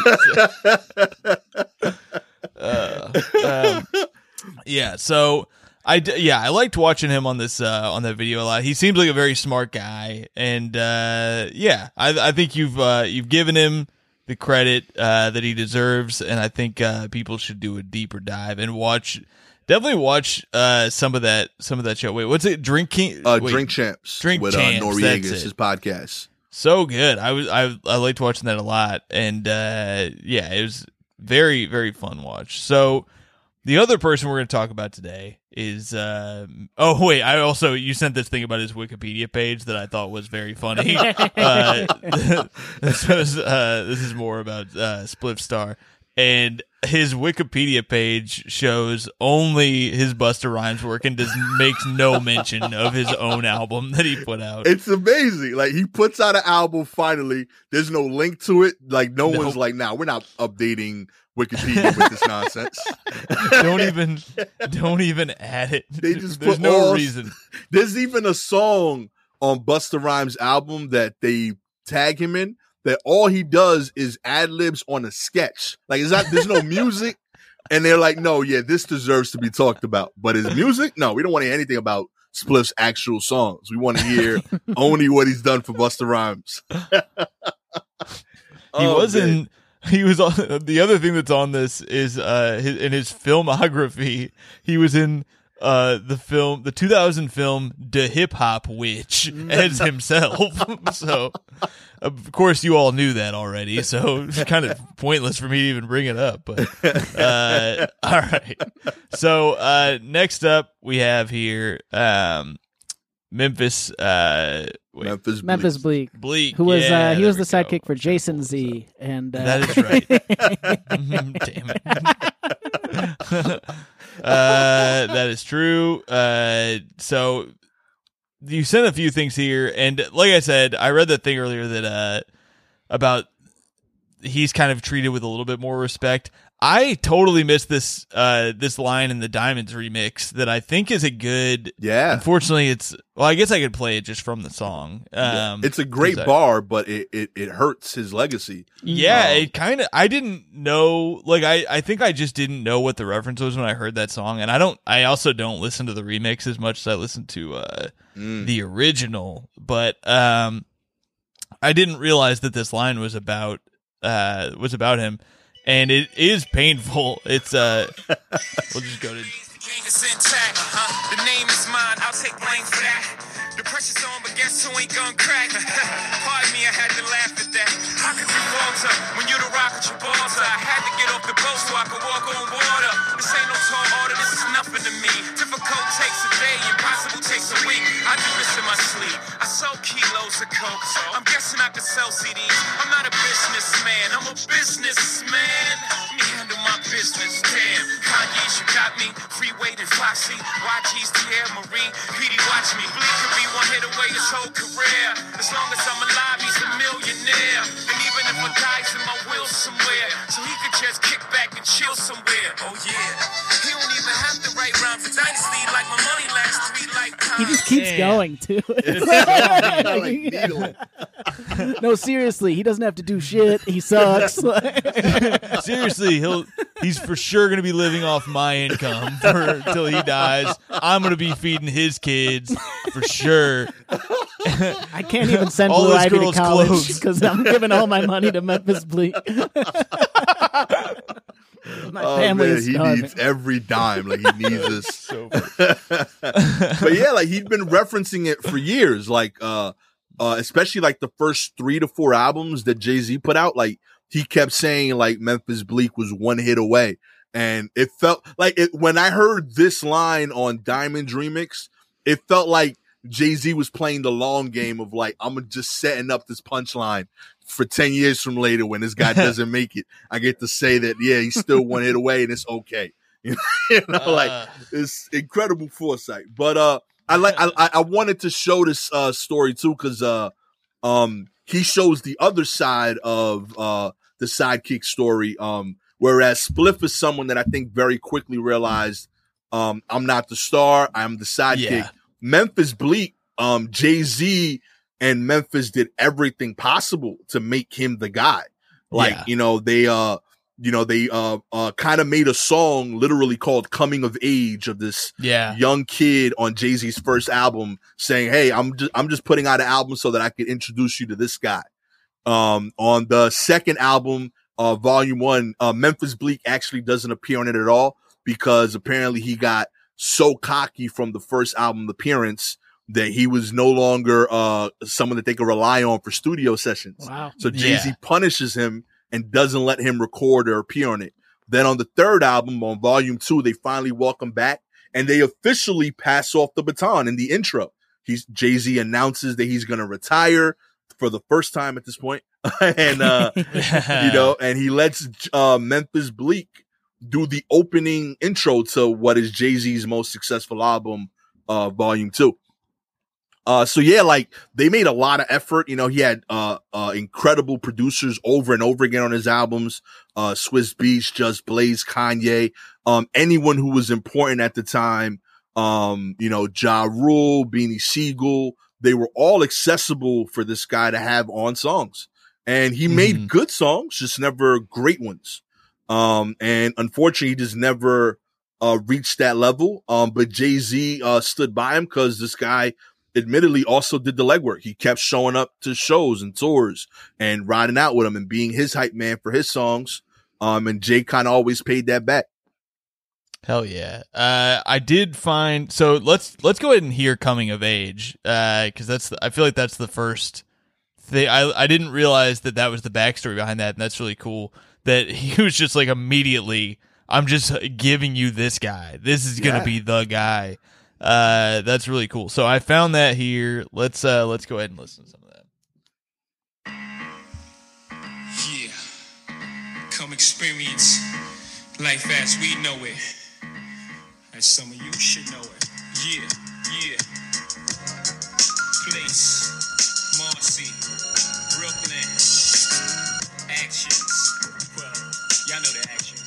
uh, um, yeah. So I d- yeah I liked watching him on this uh, on that video a lot. He seems like a very smart guy, and uh, yeah, I, I think you've uh, you've given him the credit uh, that he deserves, and I think uh, people should do a deeper dive and watch. Definitely watch uh, some of that some of that show. Wait, what's it? Drink King? Uh, Wait, Drink Champs Drink with Champs, uh, that's Noriega, it. his podcast. So good. I was I I liked watching that a lot, and uh, yeah, it was very very fun watch. So the other person we're going to talk about today is uh, oh wait, I also you sent this thing about his Wikipedia page that I thought was very funny. uh, this was uh, this is more about uh, Spliff Star. And his Wikipedia page shows only his Busta Rhymes work and does makes no mention of his own album that he put out. It's amazing. Like he puts out an album finally. There's no link to it. Like no Nope. one's like, "Nah, we're not updating Wikipedia with this nonsense." don't even don't even add it. They just There's put no all- reason. There's even a song on Busta Rhymes' album that they tag him in that all he does is ad libs on a sketch. Like is that there's no music, and they're like, "No, yeah, this deserves to be talked about." But his music, no, we don't want to hear anything about Spliff's actual songs. We want to hear only what he's done for Busta Rhymes. He Oh, was man. in. He was on. The other thing that's on this is uh his, in his filmography. He was in uh the film, the two thousand film, The Hip Hop Witch as himself. So, of course, you all knew that already. So it's kind of pointless for me to even bring it up. But uh, all right. So uh, next up, we have here um, Memphis. Uh, wait, Memphis, Bleak. Memphis Bleak, Bleak, who was yeah, uh, he there was the we go. sidekick for Jason Z, and uh, That is right. Damn it. uh, that is true. Uh, so you sent a few things here, and like I said, I read that thing earlier that uh about he's kind of treated with a little bit more respect. I totally missed this uh this line in the Diamonds remix that I think is a good. Yeah. Unfortunately, it's well, I guess I could play it just from the song. Um, It's a great 'cause I- bar, but it, it, it hurts his legacy. Yeah, Um, it kind of. I didn't know. Like, I, I think I just didn't know what the reference was when I heard that song, and I don't. I also don't listen to the remix as much as I listen to uh, Mm. the original. But um, I didn't realize that this line was about uh was about him, and it is painful. It's uh, we'll just go to. Gang is intact, uh-huh. The name is mine, I'll take blame for that. The pressure's on, but guess who ain't gonna crack? Pardon me, I had to laugh at that. How could you falter when you're the rock at your balls? I had to get off the boat so I could walk on water. This ain't no tall order, this is nothing to me. Difficult takes a day, impossible takes a week. I do this in my sleep. I sold kilos of coke, so I'm guessing I could sell C Ds. I'm not a businessman, I'm a businessman. Let me handle my business, damn. Kanye's, you got me. Freeway and Foxy, Y G's, Thierry Marie, P D, watch me. Bleak could be one hit away his whole career. As long as I'm alive, he's a millionaire. And even if I die, it's in my will somewhere. So he could just kick back and chill somewhere. Oh yeah. He don't even have to write rhymes for Dynasty like my money lasts three He just keeps Man. going too. Like needling. No, seriously, he doesn't have to do shit. He sucks. Seriously, he'll he's for sure going to be living off my income for, until he dies. I'm going to be feeding his kids for sure. I can't even send All Blue those Ivy to girls' college clothes. because I'm giving all my money to Memphis Bleak. My Oh family man, is he starving. needs every dime. Like he needs this. But yeah, like he'd been referencing it for years. Like, uh, uh, especially like the first three to four albums that Jay-Z put out. Like he kept saying like Memphis Bleak was one hit away, and it felt like it when I heard this line on Diamond Remix, it felt like Jay-Z was playing the long game of like, I'm just setting up this punchline for ten years from later when this guy doesn't make it. I get to say that, yeah, he's still one hit away and it's okay. You know, you know Uh. like it's incredible foresight. But uh, I like I I wanted to show this uh story too because uh um he shows the other side of uh the sidekick story. Um, whereas Spliff is someone that I think very quickly realized um I'm not the star, I'm the sidekick. Yeah. Memphis Bleak, um, Jay-Z and Memphis did everything possible to make him the guy. Like, Yeah. you know, they, uh, you know, they, uh, uh, kind of made a song literally called Coming of Age of this Yeah. young kid on Jay-Z's first album saying, hey, I'm just, I'm just putting out an album so that I can introduce you to this guy. Um, on the second album, uh, volume one, uh, Memphis Bleak actually doesn't appear on it at all because apparently he got so cocky from the first album appearance that he was no longer uh someone that they could rely on for studio sessions. Wow. So Jay-Z Yeah. punishes him and doesn't let him record or appear on it. Then on the third album, on volume two, they finally welcome back and they officially pass off the baton in the intro. He's Jay-Z announces that he's going to retire for the first time at this point. and, uh, you know, and he lets uh, Memphis Bleak do the opening intro to what is Jay-Z's most successful album, uh, volume two. Uh, so yeah, like they made a lot of effort. You know, he had, uh, uh, incredible producers over and over again on his albums. Uh, Swizz Beatz, Just Blaze, Kanye, um, anyone who was important at the time. Um, you know, Ja Rule, Beanie Siegel, they were all accessible for this guy to have on songs. And he made Mhm. good songs, just never great ones. Um, and unfortunately, he just never, uh, reached that level. Um, but Jay-Z, uh, stood by him because this guy admittedly also did the legwork. He kept showing up to shows and tours and riding out with him and being his hype man for his songs. Um, and Jay kind of always paid that back. Hell yeah. Uh, I did find, so let's, let's go ahead and hear Coming of Age. Uh, cause that's, the, I feel like that's the first thing. I, I didn't realize that that was the backstory behind that. And that's really cool that he was just like immediately, I'm just giving you this guy. This is going to Yeah. be the guy. Uh, that's really cool. So I found that here. Let's, uh, let's go ahead and listen to some of that. Yeah, come experience life as we know it. As some of you should know it. Yeah, yeah. Place, Marcy, Brooklyn. Actions. Well, y'all know the actions.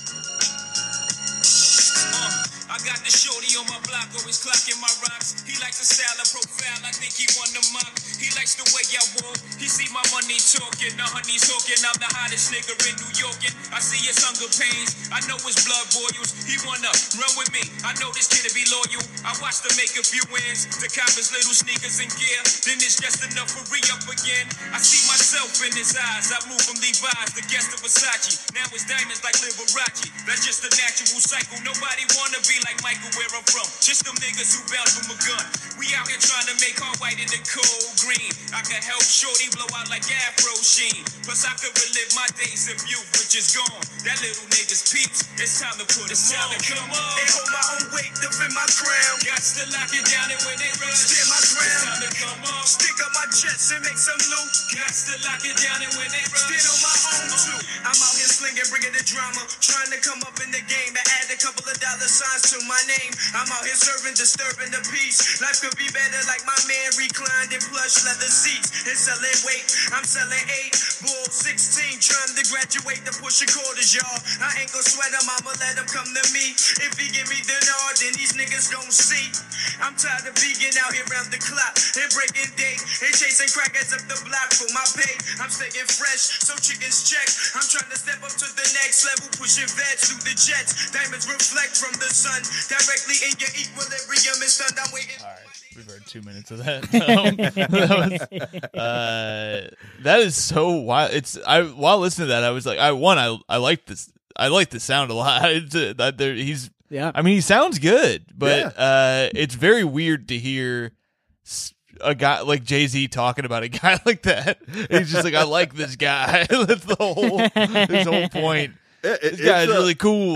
Uh, I got the shorty on my block, always clocking my rocks. He likes a style and profile, I think he won the mock. He likes the way I walk, he see my money talking. The honey's talking, I'm the hottest nigga in New York. And I see his hunger pains, I know his blood boils. He wanna run with me, I know this kid to be loyal. I watched him make a few wins, to cop his little sneakers and gear. Then it's just enough for re-up again. I see myself in his eyes, I move from Levi's, the guest of Versace. Now it's diamonds like Liberace, that's just a natural cycle. Nobody wanna be like Michael where I'm from, just them niggas who bounce from a gun. We out here trying to make her white in the cold green. I can help shorty blow out like Afro Sheen. Plus I could relive my days of youth, which is gone. That little nigga's peeps, it's time to put it on. Come on, And hold my own weight, defend my crown. got to lock it down and when they run, Stand my it's ground. time to come on. Stick up my chest and make some loot. Got to lock it down and when they run, Stand on my own too. I'm out here slinging, bringing the drama. Trying to come up in the game to add a couple of dollar signs to my name. I'm out here serving, disturbing the peace. Life could be better like my man reclined in plush leather seats. And selling weight, I'm selling eight. Bull sixteen, trying to graduate to pushing quarters, y'all. I ain't gon' sweat him, I'ma let him come to me. If he give me the nod, then these niggas gon' see. I'm tired of being out here round the clock and breaking day and chasing crackheads up the block for my pay. I'm staying fresh, so chickens check. I'm trying to step up to the next level, pushing vets through the jets. Diamonds reflect from the sun directly in your equilibrium. It's stunned. I'm waiting. All right. We've heard two minutes of that. Um, that, was, uh, that is so wild. It's I while listening to that, I was like, I one, I I like this. I like the sound a lot. It's, uh, that there, he's, Yeah. I mean, he sounds good, but Yeah. uh, it's very weird to hear s- a guy like Jay-Z talking about a guy like that. He's just like, I like this guy. That's the whole his whole point. It- it- This guy's it's, uh, really cool.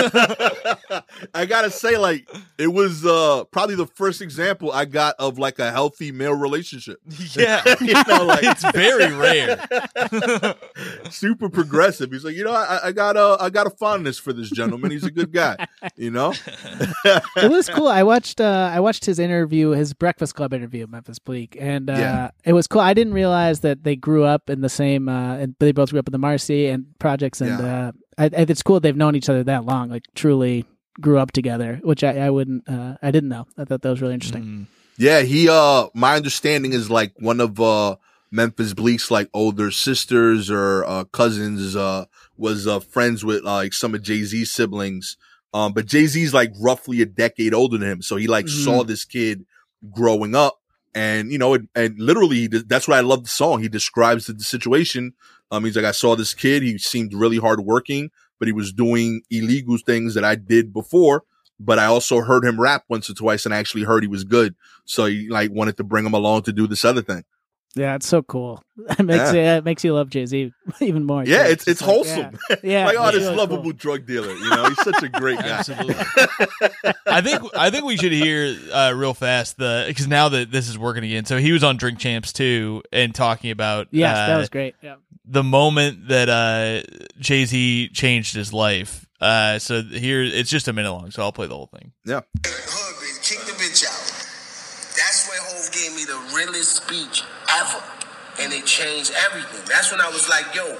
I gotta say, like, it was uh probably the first example I got of like a healthy male relationship. Yeah, You know, like it's very rare. super progressive. He's like, you know, I, I got a I got a fondness for this gentleman. He's a good guy. You know, It was cool. I watched uh, I watched his interview, his Breakfast Club interview, Memphis Bleak, and uh, Yeah. it was cool. I didn't realize that they grew up in the same, uh, and they both grew up in the Marcy and projects, and Yeah. uh, I, I, it's cool they've known each other that long, like truly grew up together, which I, I wouldn't, uh, I didn't know. I thought that was really interesting. Mm. yeah. He uh, my understanding is like one of uh Memphis Bleak's like older sisters or uh, cousins uh was uh, friends with uh, like some of Jay-Z's siblings. Um, but Jay-Z's like roughly a decade older than him, so he like Mhm. saw this kid growing up. And, you know, and, and literally, that's why I love the song. He describes the, the situation. Um, he's like, I saw this kid. He seemed really hardworking, but he was doing illegal things that I did before. But I also heard him rap once or twice and I actually heard he was good. So he like wanted to bring him along to do this other thing. Yeah, it's so cool. It makes Yeah. you, it makes you love Jay-Z even more. Yeah, too. it's it's like, wholesome. Yeah, yeah like, oh, it's this really lovable cool. drug dealer. You know, he's such a great guy. Absolutely. I think I think we should hear uh, real fast the because now that this is working again. So he was on Drink Champs too and talking about Yes, uh, that was great. Yeah. the moment that uh, Jay-Z changed his life. Uh, so here it's just a minute long, so I'll play the whole thing. Yeah. Hood bitch, kick the bitch out. That's when Hov gave me the realest speech ever. And it changed everything. That's when I was like, yo,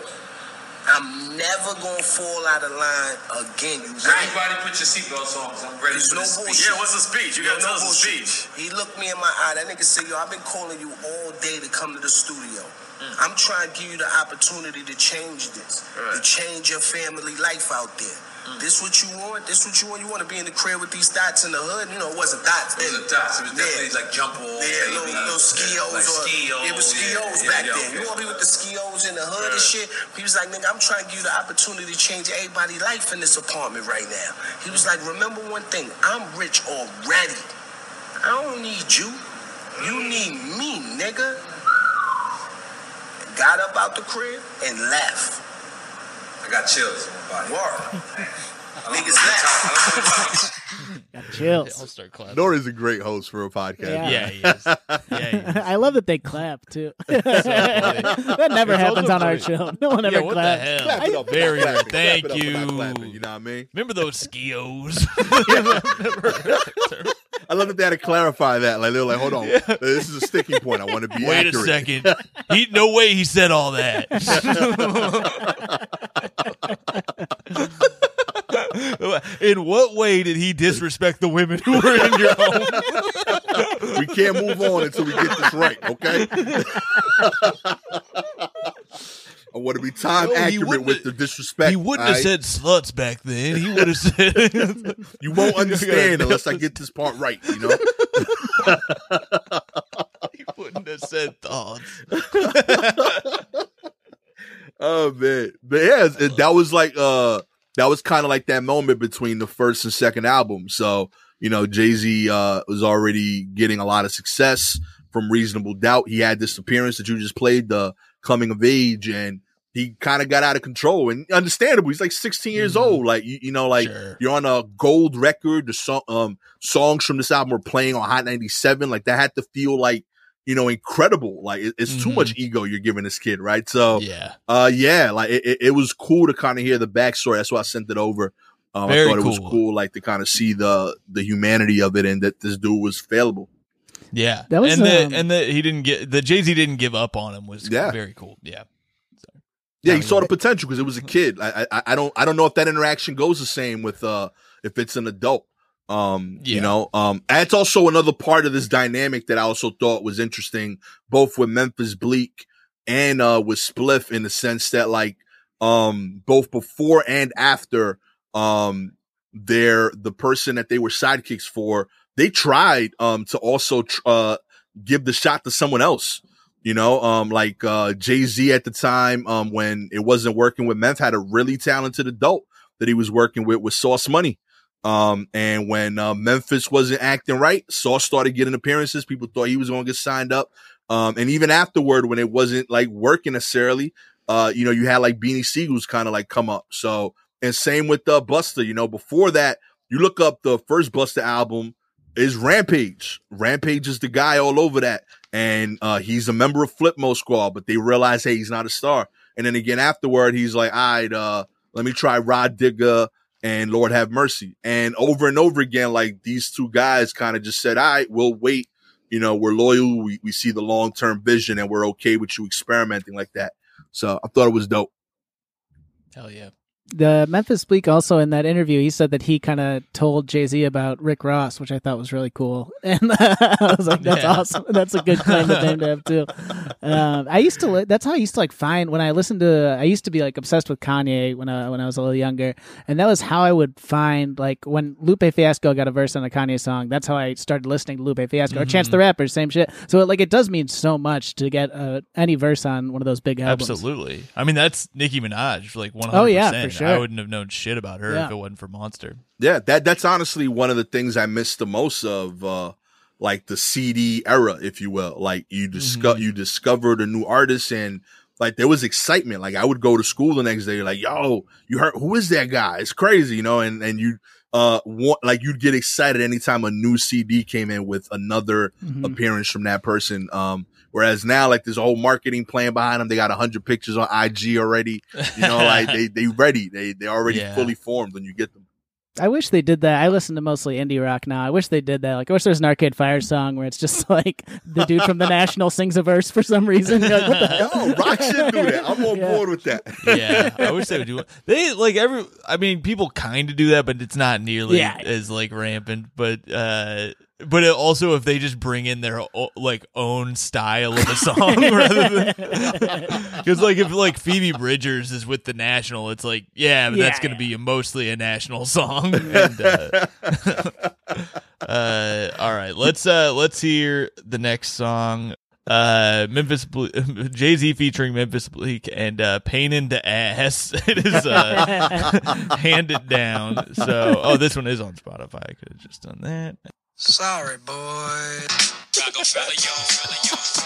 I'm never gonna fall out of line again. You right? Everybody put your seatbelts on, 'cause I'm ready There's for no the speech. bullshit. Yeah, what's the speech? You Yo, gotta no tell us the bullshit. speech. He looked me in my eye. That nigga said, yo, I've been calling you all day to come to the studio. I'm trying to give you the opportunity to change this, Right. to change your family life out there. This what you want? This what you want? You want to be in the crib with these dots in the hood? You know, it wasn't dots. It was then. dots. It was Yeah. definitely like jump balls. Yeah, baby. little, little skios. Like or, skios. It was skios yeah, back yeah, then. okay. You want to be with the skios in the hood and Right. shit? He was like, nigga, I'm trying to give you the opportunity to change everybody's life in this apartment right now. He was like, remember one thing, I'm rich already. I don't need you. You need me, nigga. Got up out the crib and left. I got chills in my body. Word. I love Niggas the left. time. I love the time. Got I'll chills. start clapping. Nori's a great host for a podcast. Yeah. Yeah, he is. Yeah, he is. I love that they clap too. that never It's happens also on our funny. show. No one ever Yeah, what the claps. hell? Clap it up. Very Clap good. it. Thank Clap it up you. without clapping, you know what I mean? Remember those skios? I love that they had to clarify that. Like they were like, hold on, this is a sticking point. I want to be Wait accurate. a second. He no way he said all that. In what way did he disrespect the women who were in your home? We can't move on until we get this right, okay? I want to be time No, he accurate wouldn't with have- the disrespect. He wouldn't have all said right? sluts back then. He would have said You won't understand unless I get this part right, you know? He wouldn't have said thoughts. Oh man, but yeah, it, that was like uh, that was kind of like that moment between the first and second album. So you know, Jay-Z uh was already getting a lot of success from Reasonable Doubt. He had this appearance that you just played, the Coming of Age, and he kind of got out of control. And understandable, he's like sixteen years Mhm. old. Like you, you know, like Sure. you're on a gold record. The song, um, songs from this album were playing on Hot ninety-seven. Like that had to feel like, you know, incredible. Like it, it's too Mhm. much ego you're giving this kid, right? So. Yeah. Uh, yeah, like it, it, it was cool to kind of hear the backstory. That's why I sent it over. Um, I Very thought it was cool. cool, like to kind of see the the humanity of it and that this dude was failable. Yeah. That was, and the um, and the he didn't get the Jay-Z didn't give up on him was Yeah. very cool. Yeah. Yeah, Oh, he saw yeah. the potential because it was a kid. I, I I don't I don't know if that interaction goes the same with uh if it's an adult. Um, Yeah. you know, um, that's also another part of this dynamic that I also thought was interesting, both with Memphis Bleek and, uh, with Spliff, in the sense that, like, um, both before and after, um, they're the person that they were sidekicks for, they tried, um, to also, tr- uh, give the shot to someone else. You know, um, like, uh, Jay-Z at the time, um, when it wasn't working with Memph, had a really talented adult that he was working with, with Sauce Money. Um, and when, uh, Memphis wasn't acting right, Sauce started getting appearances. People thought he was going to get signed up. Um, and even afterward, when it wasn't like working necessarily, uh, you know, you had like Beanie Siegel's kind of like come up. So, and same with, uh, Busta, you know, before that, you look up the first Busta album is Rampage. Rampage is the guy all over that. And, uh, he's a member of Flipmo Squad, but they realize, hey, he's not a star. And then again, afterward, he's like, all right, uh, let me try Rod Digger and Lord Have Mercy. And over and over again, like, these two guys kind of just said, all right, we'll wait. You know, we're loyal. We, we see the long-term vision, and we're okay with you experimenting like that. So I thought it was dope. Hell yeah. The Memphis Bleek also, in that interview, he said that he kind of told Jay-Z about Rick Ross, which I thought was really cool. And I was like, that's Yeah. awesome. That's a good claim to name to have too. Um, I used to, li- that's how I used to like find when I listened to, I used to be like obsessed with Kanye when I, when I was a little younger. And that was how I would find, like, when Lupe Fiasco got a verse on a Kanye song, that's how I started listening to Lupe Fiasco or Chance the Rapper, same shit. So like, it does mean so much to get uh, any verse on one of those big albums. Absolutely. I mean, that's Nicki Minaj, like one hundred percent. Oh, yeah, for sure. I wouldn't have known shit about her Yeah. if it wasn't for Monster. Yeah, that that's honestly one of the things I miss the most of, uh, like the C D era, if you will. Like you discover Mm-hmm. you discovered a new artist, and like there was excitement. Like I would go to school the next day, like, yo, you heard, who is that guy? It's crazy, you know. And and you uh want, like, you'd get excited anytime a new C D came in with another Mhm. appearance from that person. Um, whereas now, like, there's a whole marketing plan behind them. They got a hundred pictures on I G already. You know, like they they ready. They they already Yeah. fully formed when you get them. I wish they did that. I listen to mostly indie rock now. I wish they did that. Like, I wish there's an Arcade Fire song where it's just like the dude from the National sings a verse for some reason. You're like, what the hell? Yo, rock should do that. I'm on Yeah. board with that. Yeah, I wish they would do it. They like every. I mean, people kind of do that, but it's not nearly Yeah. as like rampant. But uh, but it also, if they just bring in their o- like own style of a song, rather than because like if like Phoebe Bridgers is with the National, it's like yeah, but Yeah, that's gonna yeah. be mostly a national song. And, uh, uh, all right, let's uh let's hear the next song. Uh, Memphis Ble- Jay-Z featuring Memphis Bleek and uh, Pain in the Ass. It is uh, Hand It Down. So, oh, this one is on Spotify. I could have just done that. Sorry, boy. Rockefeller, y'all, fella, y'all.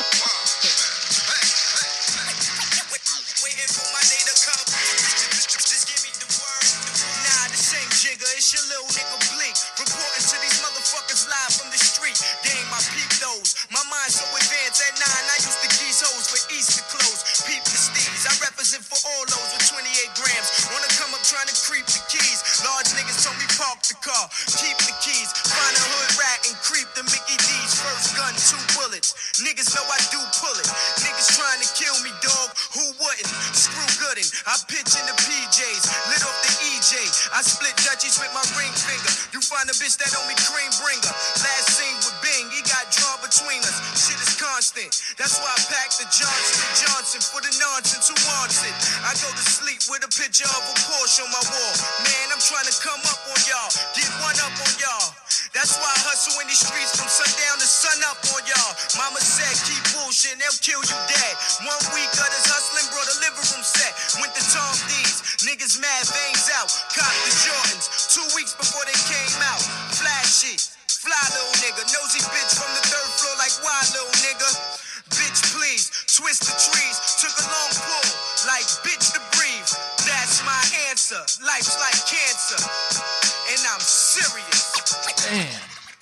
Waiting for my day to come. Just give me the word. Nah, this ain't Jigga. It's your little nigga Bleak. Reporting to these motherfuckers live from the street. They ain't my peep those. My mind's so advanced at nine. I used to geese hoes for Easter clothes. Peep the steez. I represent for all those with twenty-eight grams. Wanna come up trying to creep the keys. Large niggas told me park the car. Keep the keys. Find a hood rat and creep the Mickey D's. First gun, two bullets. Niggas know I do pull it. Niggas trying to kill me, dog. Who wouldn't? Screw Gooden. I pitch in the P Js. Lit off the E J. I split Dutchies with my ring finger. You find a bitch that owe me cream bringer. Last scene with Bing. He got drawn between us. Shit is constant. That's why I pack the Johnson and Johnson for the nonsense. Who wants it? I go to sleep with a picture of a Porsche on my wall. Man, I'm trying to come up on y'all. Get one up on y'all. That's why I hustle in these streets from sundown to sun up on y'all. Mama said keep bullshit, they'll kill you dead. One week of this hustling brought a living room set. Went to Tom D's, niggas mad veins out. Cop the Jordans, two weeks before they came out. Flashy, fly little nigga. Nosy bitch from the third floor like why little nigga. Bitch please, twist the trees. Took a long pull, like bitch to breathe. That's my answer, life's like cancer. And I'm serious. Man,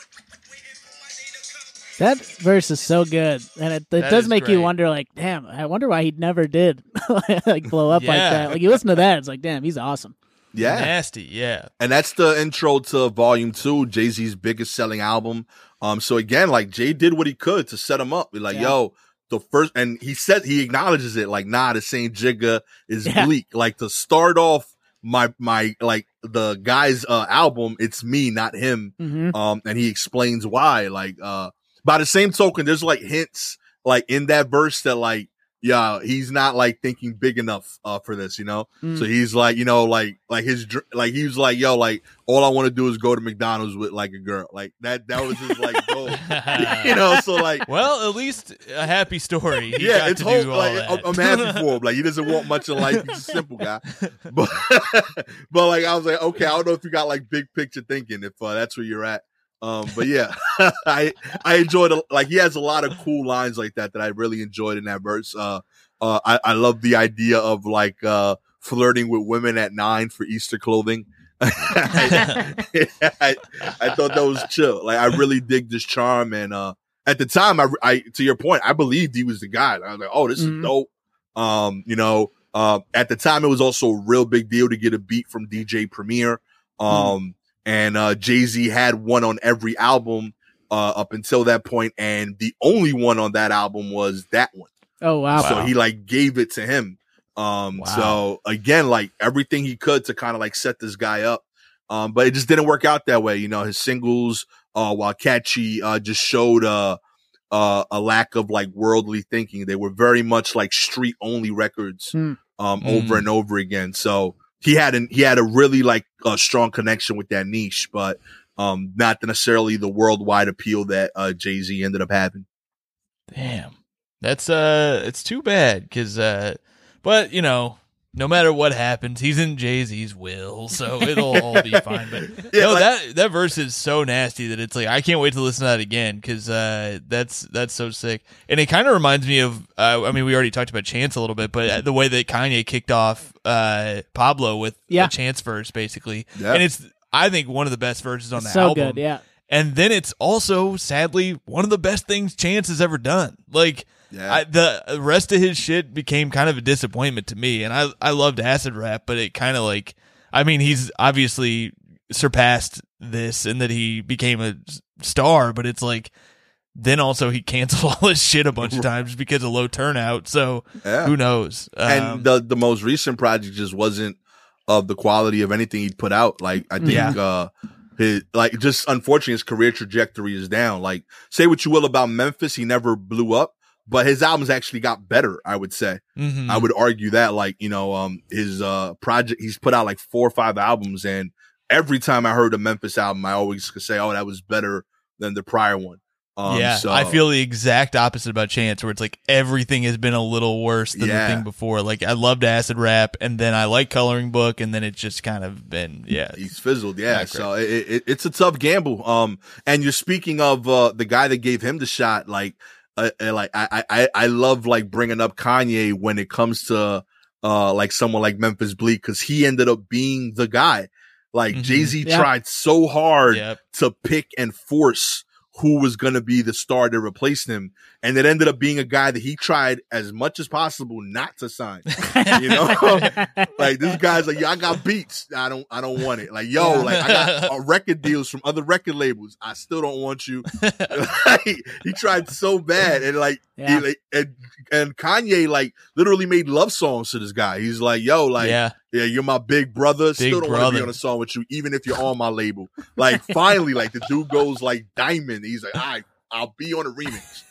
That verse is so good, and it, it That does is make you great. wonder. Like, damn, I wonder why he never did like blow up like Yeah. that. Like, you listen to that, it's like, damn, he's awesome. Yeah. nasty. Yeah, And that's the intro to Volume Two, Jay-Z's biggest selling album. Um, so again, like Jay did what he could to set him up. Be like, Yeah. yo, the first, and he said he acknowledges it. Like, nah, this ain't Jigga is Yeah. Bleak. Like to start off my my like the guy's uh, album, it's me, not him. Mm-hmm. Um, and he explains why. Like, uh, by the same token, there's like hints like in that verse that like, yeah, he's not like thinking big enough uh, for this, you know. Mm. So he's like, you know, like like his dr- like he was like, yo, like all I want to do is go to McDonald's with like a girl, like that. That was his like goal, you know. So like, Well, at least a happy story. He yeah, got it's to hope. do all Like that. I'm happy for him. Like he doesn't want much in life. He's a simple guy, but but like I was like, okay, I don't know if you got like big picture thinking if uh, that's where you're at. Um, but yeah, I I enjoyed a, like he has a lot of cool lines like that that I really enjoyed in that verse. Uh, uh, I I love the idea of like uh flirting with women at nine for Easter clothing. I, I, I thought that was chill. Like I really dig this charm, and uh, at the time, I, I to your point, I believed he was the guy. I was like, oh, this Mhm. is dope. Um, you know, uh, at the time, it was also a real big deal to get a beat from D J Premier. Um, and uh, Jay-Z had one on every album uh, up until that point, and the only one on that album was that one. Oh wow. So he like gave it to him. Um, Wow. so again, like everything he could to kind of like set this guy up. Um, but it just didn't work out that way. You know, his singles, uh, while catchy, uh, just showed, uh, uh, a lack of like worldly thinking. They were very much like street only records, Hmm. um, Mm. over and over again. So he had an, he had a really like a strong connection with that niche, but, um, not necessarily the worldwide appeal that, uh, Jay-Z ended up having. Damn. That's uh it's too bad cuz uh but you know, no matter what happens, he's in Jay-Z's will, so it'll all be fine. But Yeah, no, like- that that verse is so nasty that it's like I can't wait to listen to that again cuz uh that's that's so sick. And it kind of reminds me of uh, I mean we already talked about Chance a little bit, but the way that Kanye kicked off uh Pablo with Yeah. a Chance verse basically. Yeah. And it's I think one of the best verses on the so album. good. Yeah. And then it's also, sadly, one of the best things Chance has ever done. Like, Yeah. I, the rest of his shit became kind of a disappointment to me. And I, I loved Acid Rap, but it kind of like, I mean, he's obviously surpassed this and that he became a s- star, but it's like, then also he canceled all his shit a bunch of times because of low turnout. So Yeah. who knows? and Um, the the most recent project just wasn't of the quality of anything he'd put out. Like I think, Yeah. uh, his like just unfortunately his career trajectory is down. Like say what you will about Memphis, he never blew up, but his albums actually got better. I would say. mhm. I would argue that like you know um his uh project he's put out like four or five albums, and every time I heard a Memphis album, I always could say, oh, that was better than the prior one. Um, yeah, so, I feel the exact opposite about Chance, where it's like everything has been a little worse than Yeah. the thing before. Like I loved Acid Rap, and then I like Coloring Book, and then it's just kind of been yeah. he's fizzled. Yeah. Not So it, it, it's a tough gamble. Um, and you're speaking of, uh, the guy that gave him the shot. Like, uh, uh, like I, I, I love like bringing up Kanye when it comes to, uh, like someone like Memphis Bleak, cause he ended up being the guy. Like Mhm. Jay-Z Yeah. tried so hard Yep. to pick and force who was going to be the star to replace him. And it ended up being a guy that he tried as much as possible not to sign. You know, like this guy's like, yo, I got beats. I don't, I don't want it. Like, yo, Yeah. like I got uh, record deals from other record labels. I still don't want you. Like, he tried so bad. And like, Yeah. he, like and, and Kanye like literally made love songs to this guy. He's like, yo, like, yeah, yeah, you're my big brother. Still don't want to brother. be on a song with you, even if you're on my label. Like finally, like the dude goes like diamond. He's like, all right, I'll be on a remix.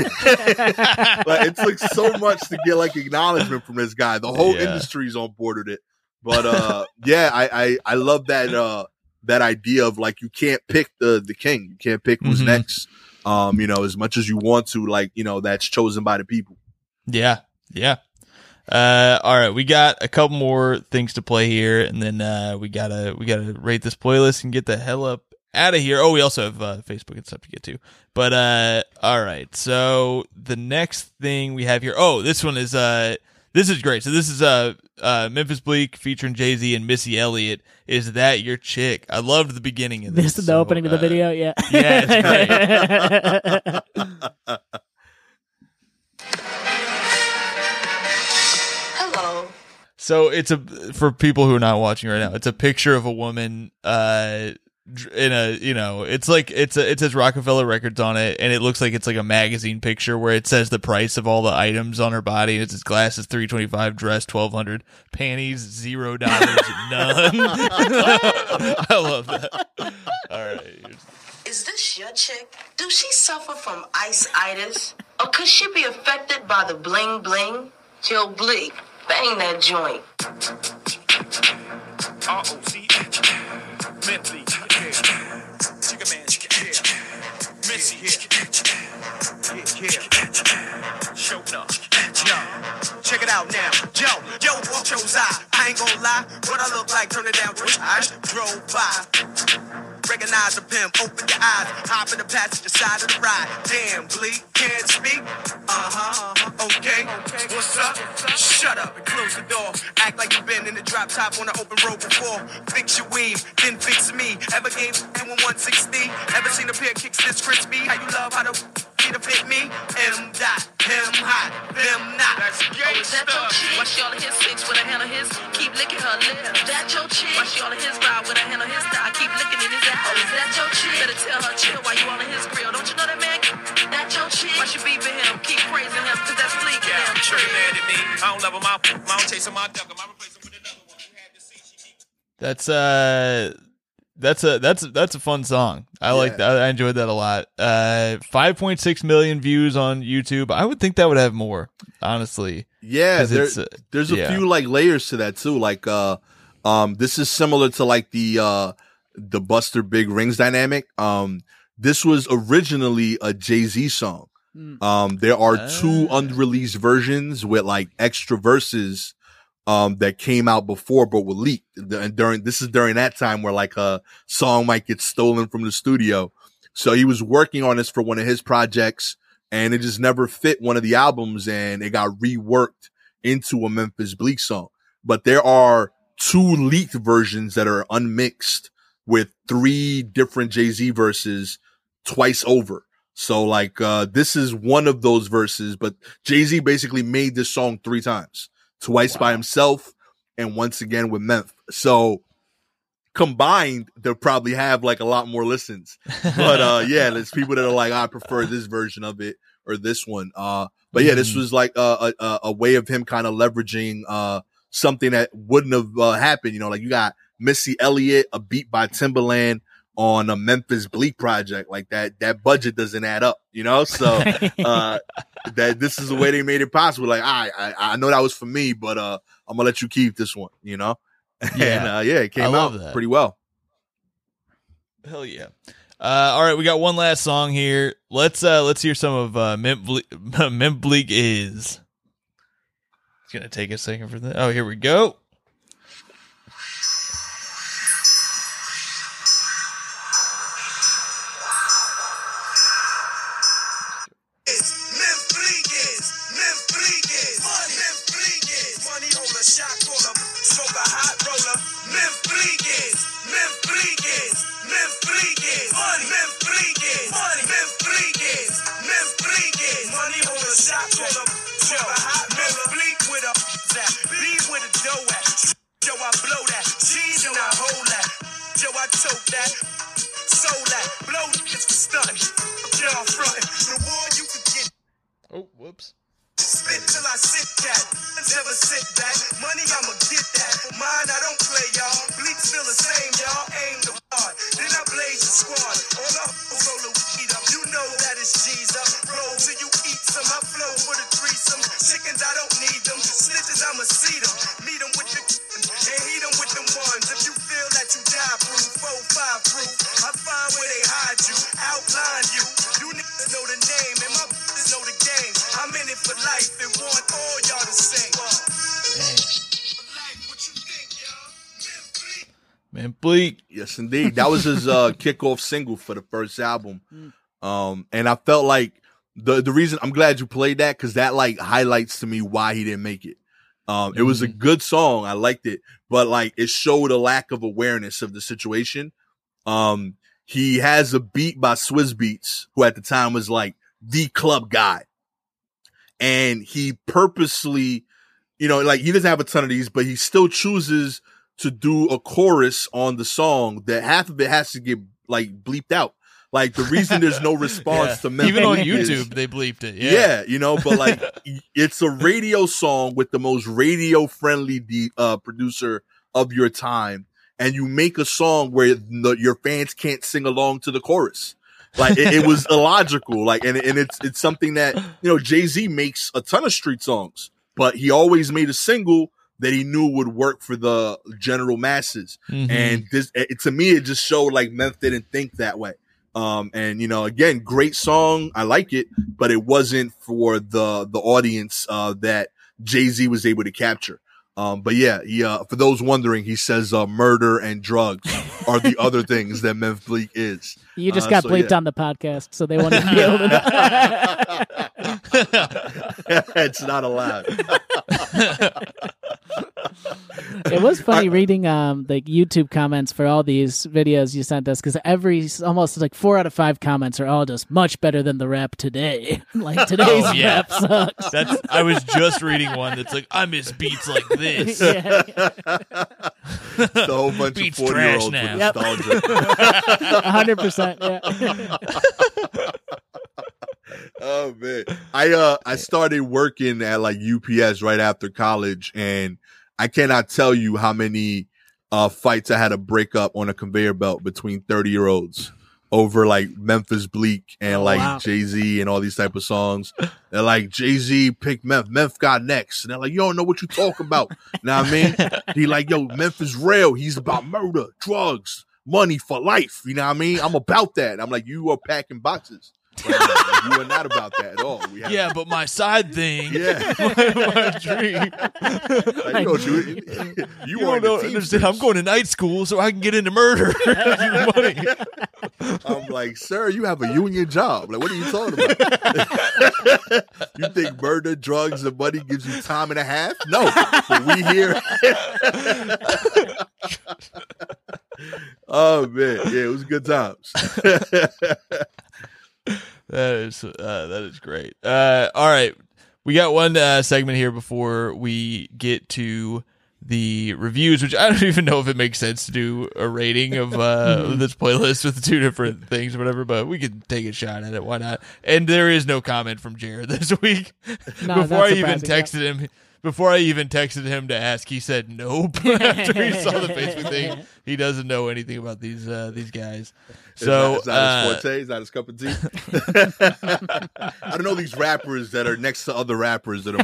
Like it took so much to get like acknowledgement from this guy. The whole Yeah. industry's on board with it. But uh yeah, I, I I love that uh that idea of like you can't pick the the king. You can't pick who's Mhm. next. Um, you know, as much as you want to, like, you know, that's chosen by the people. yeah, yeah. Uh, all right, we got a couple more things to play here, and then uh, we gotta we gotta rate this playlist and get the hell up out of here. Oh, we also have uh, Facebook and stuff to get to. But uh, all right, so the next thing we have here. Oh, this one is uh, this is great. So this is uh, uh, Memphis Bleak featuring Jay-Z and Missy Elliott. Is That Your Chick? I loved the beginning of this. This is the So, opening of the uh, video. Yeah. Yeah, it's Hello. So it's a for people who are not watching right now. It's a picture of a woman uh, in a, you know, it's like it's a, it says Rockefeller Records on it, and it looks like it's like a magazine picture where it says the price of all the items on her body. And it's his glasses three twenty five, dress twelve hundred, panties zero dollars, none. I love that. All right. Is this your chick? Do she suffer from ice-itis? Or could she be affected by the bling bling? Yo, Bleak, bang that joint. R O C Mentally, yeah. Chicken man, yeah. Missy, yeah. Yeah, show up. Yo, check it out now. Yo, yo, what chose I? I ain't gonna lie. What I look like, turn it down. I just drove by. Recognize a pimp, open your eyes, hop in the passenger side of the ride. Damn, Bleak, can't speak? Uh-huh, uh-huh, okay. What's up? Shut up and close the door. Act like you've been in the drop top on the open road before. Fix your weave, then fix me. Ever gave anyone one sixty? Ever seen a pair of kicks this crispy? How you love how to to fit me? M dot, him hot, them not. That's gay Oh, is that your stuff. chick? Why she all of his six with a hand of his? Keep licking her lips. That your chick? Why she all of his ride with a hand of his thigh? Keep licking in his ass. Oh, is that your chick? Better tell her chill while you all in his grill. Don't you know that man? That your chick? Why she beeping him? Keep praising him, cause that's Bleak. Yeah, Damn sure trick. mad at me. I don't love him, I I don't chase him, I duck him. I replace him with another one. You had to see she keep That's uh that's a that's a, that's a fun song. I like Yeah. that. I enjoyed that a lot. Uh five point six million views on YouTube. I would think that would have more, honestly. Yeah, 'Cause there, it's, uh, there's a yeah. few like layers to that too. Like, uh, um, this is similar to like the uh the Buster Big Rings dynamic. Um, this was originally a Jay-Z song. Mm. Um, there are two Ah. unreleased versions with like extra verses um that came out before but were leaked. The- And during this is during that time where like a song might get stolen from the studio. So he was working on this for one of his projects and it just never fit one of the albums and it got reworked into a Memphis Bleak song. But there are two leaked versions that are unmixed with three different Jay-Z verses twice over. So like, uh, this is one of those verses, but Jay-Z basically made this song three times, twice by himself and once again with Memph. So combined, they'll probably have like a lot more listens, but, uh, yeah, there's people that are like, I prefer this version of it or this one. Uh, but yeah, this Mhm. was like a, a, a way of him kind of leveraging, uh, something that wouldn't have uh, happened. You know, like you got Missy Elliott, a beat by Timbaland on a Memphis Bleak project like that. That budget doesn't add up, you know? So, uh, that this is the way they made it possible. Like, I, I, I know that was for me, but, uh, I'm gonna let you keep this one, you know? Yeah. and, uh, yeah, it I came love out that. pretty well. Hell yeah. Uh, all right, we got one last song here. Let's uh, let's hear some of uh, Memp Ble- Memp Bleak Is. It's gonna take a second for that. Oh, here we go. Memphis Bleak is, Memphis Bleak is, Memphis Bleak is, money holder, shot caller, smoke a hot roller. Memphis Bleak is, Memphis Bleak is, Memphis Bleak is, Memphis Bleak is, Memphis Bleak is, Memphis Bleak is, money holder, shot caller, smoke a hot roller. Bleak with a that, bleed with a dough at. Yo, I blow that, cheese and I hold that. Yo, I tote that, sold that, blow this for stunting. Yo, I'm frontin', the war you could get. Oh, whoops. Spit till I sit that, never sit back. Money, I'ma get that. For mine, I don't play, y'all. Bleaks feel the same, y'all. Aim the hard. Then I blaze the squad. All the hoes roll the weed up. You know that it's G's up. Roll till you eat some. I flow for the threesome. Chickens, I don't need them. Snitches, I'ma see them. Meet them with the and heat them with them ones. If you feel that you die proof, four, five proof, I find where they hide you, outline you. You niggas know the name, and my bitches know the game. I'm in it for life and want all y'all to sing. Memp Bleak. Yes, indeed. That was his uh, kickoff single for the first album. Um, and I felt like the the reason I'm glad you played that because that like highlights to me why he didn't make it. Um, it was a good song. I liked it, but like it showed a lack of awareness of the situation. Um, he has a beat by Swizz Beatz, who at the time was like the club guy. And he purposely, you know, like he doesn't have a ton of these, but he still chooses to do a chorus on the song that half of it has to get like bleeped out. Like the reason there's no response Yeah. to Memphis Even on Bleak YouTube, is- they bleeped it. Yeah. yeah, you know, but like it's a radio song with the most radio friendly de- uh, producer of your time, and you make a song where the, your fans can't sing along to the chorus. Like it, it was illogical. Like, and and it's it's something that you know Jay-Z makes a ton of street songs, but he always made a single that he knew would work for the general masses. Mhm. And this, it, to me, it just showed like Memphis didn't think that way. Um, and you know, again, great song. I like it, but it wasn't for the, the audience, uh, that Jay-Z was able to capture. Um, but yeah, he, uh, for those wondering, he says, uh, murder and drugs are the other things that Memphis Bleak is. You just Uh, got so, bleeped yeah. on the podcast, so they won't even be able to know. It's not allowed. It was funny reading um the YouTube comments for all these videos you sent us, because every almost like four out of five comments are all just much better than the rap today. Like today's Oh, yeah. rap sucks. That's. I was just reading one that's like, I miss beats like this. Yeah. It's a whole bunch Beats of forty year olds trash with now. nostalgia. A hundred percent. Yeah. Oh man, I uh I started working at like U P S right after college, and I cannot tell you how many uh fights I had to break up on a conveyor belt between thirty year olds over like Memphis Bleak and Oh, like wow. Jay-Z and all these type of songs. They're like, Jay-Z picked Memph, Memph got next, and they're like, you don't know what you talk about. Know what I mean? He like, yo, Memphis is real. He's about murder, drugs, money for life. You know what I mean? I'm about that. I'm like, you are packing boxes. Right now. Like, you are not about that at all. We have Yeah, but my side thing. Yeah. my, my dream. Like, you don't do it. You, You are don't know, understand. I'm going to night school so I can get into murder. Money. I'm like, sir, you have a union job. Like, what are you talking about? You think murder, drugs, and money gives you time and a half? No. But we here. Oh man, yeah, it was good times. That is uh, that is great. Uh, all right, we got one uh, segment here before we get to the reviews, which I don't even know if it makes sense to do a rating of uh, this playlist with two different things or whatever, but we can take a shot at it. Why not? And there is no comment from Jared this week. No, before that's I even surprising, texted him, before I even texted him to ask, he said nope. After he saw the Facebook thing, he doesn't know anything about these uh, these guys. So it's not, uh, it's not his forte. It's not his cup of tea. I don't know these rappers that are next to other rappers that are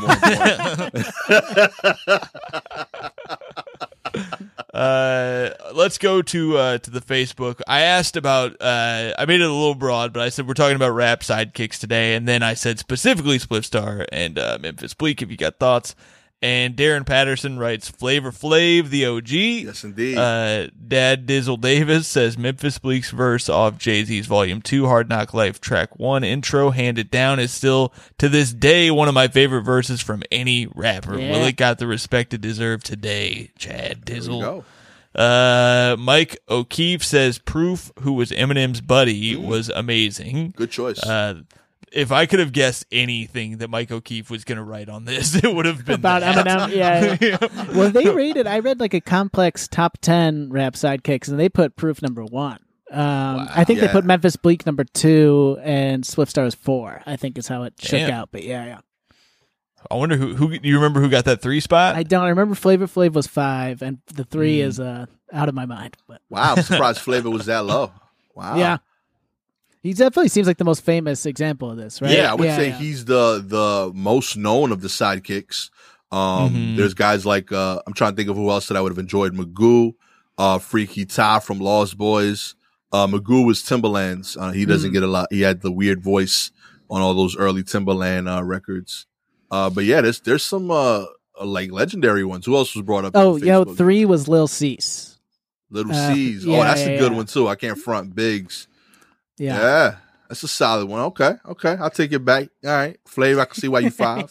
more important. Uh, let's go to uh, to the Facebook. I asked about. Uh, I made it a little broad, but I said we're talking about rap sidekicks today, and then I said specifically Spliff Star and uh, Memphis Bleak. If you got thoughts, and Darren Patterson writes Flavor Flav, the O G. Yes, indeed. Uh, Dad Dizzle Davis says Memphis Bleak's verse off Jay-Z's Volume Two, Hard Knock Life, Track One intro, handed down, is still to this day one of my favorite verses from any rapper. Yeah. Will it got the respect it deserved today? Chad There we Dizzle. go. Uh, Mike O'Keefe says Proof, who was Eminem's buddy, was amazing. Good choice. Uh, if I could have guessed anything that Mike O'Keefe was going to write on this, it would have been About that. Eminem, yeah. yeah. Well, they rated. I read like a complex top ten rap sidekicks, and they put Proof number one. Um, I think they Yeah. put Memphis Bleak number two, and Swift Star is four. I think is how it shook Damn. out. But yeah, yeah. I wonder who, who, do you remember who got that three spot? I don't I remember. Flavor Flav was five, and the three Hmm. is uh out of my mind. But Wow, I'm surprised Flavor was that low. Wow. yeah, he definitely seems like the most famous example of this, right? Yeah, I would say yeah. he's the the most known of the sidekicks. Um, Mhm. There's guys like uh, I'm trying to think of who else that I would have enjoyed. Magoo, uh, Freaky Ty from Lost Boys. Uh, Magoo was Timbaland's. Uh, he doesn't Mm. get a lot. He had the weird voice on all those early Timbaland uh, records. Uh, but yeah, there's there's some uh, like legendary ones. Who else was brought up? Oh, on yo, Facebook? three was Lil Cease. Little uh, C's. yeah, oh, that's yeah, a good yeah. one too. I can't front Biggs. Yeah. Yeah, that's a solid one. Okay, okay, I'll take it back. All right, Flavor, I can see why you five.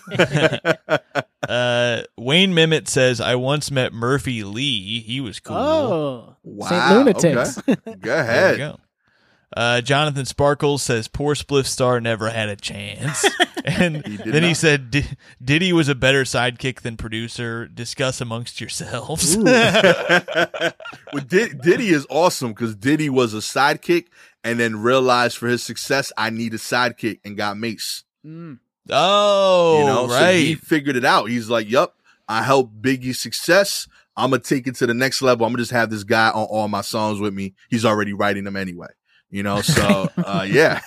uh, Wayne Mimit says, I once met Murphy Lee. He was cool. Oh, Wow, Saint Lunatics. okay. Go There we ahead. go. Uh, Jonathan Sparkles says, poor Spliff Star never had a chance. And He did then he not. said, "D- Diddy was a better sidekick than producer. Discuss amongst yourselves. Well, Did- Diddy is awesome because Diddy was a sidekick and then realized for his success, I need a sidekick and got Mace. Mm. Oh, You know, right. so he figured it out. He's like, yup, I helped Biggie's success. I'm going to take it to the next level. I'm going to just have this guy on all my songs with me. He's already writing them anyway. You know, so, uh, yeah.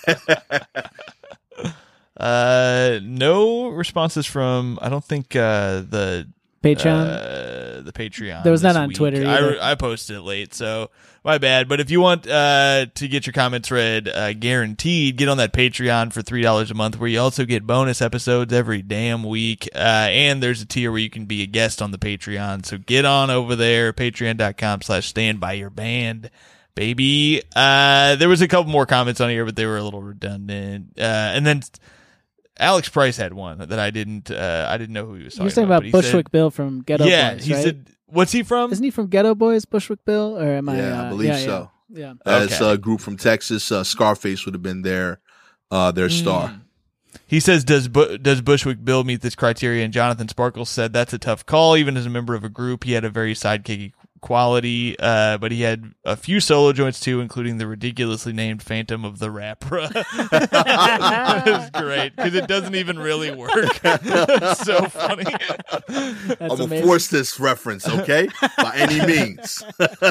Uh, no responses from, I don't think, uh, the Patreon. Uh, the Patreon. There was this none on week. Twitter either. I, I posted it late, so my bad. But if you want uh, to get your comments read uh, guaranteed, get on that Patreon for three dollars a month, where you also get bonus episodes every damn week. Uh, and there's a tier where you can be a guest on the Patreon. So get on over there, patreon.com slash stand by your band. Baby. Uh, there was a couple more comments on here, but they were a little redundant. Uh, and then Alex Price had one that I didn't. Uh, I didn't know who he was talking You're talking about. about but he Bushwick said, Bill from Ghetto yeah, Boys, he right? said. What's he from? Isn't he from Ghetto Boys, Bushwick Bill? Or am I? Yeah, I uh, believe yeah, so. Yeah. As Okay. a group from Texas, uh, Scarface would have been their, uh, their star. He says, "Does Bu- does Bushwick Bill meet this criteria?" And Jonathan Sparkles said, "That's a tough call. Even as a member of a group, he had a very sidekicky quality, uh, but he had a few solo joints too, including the ridiculously named Phantom of the Rapra." That was great because it doesn't even really work. It's so funny. That's I'm going to amazing. force this reference, okay? By any means.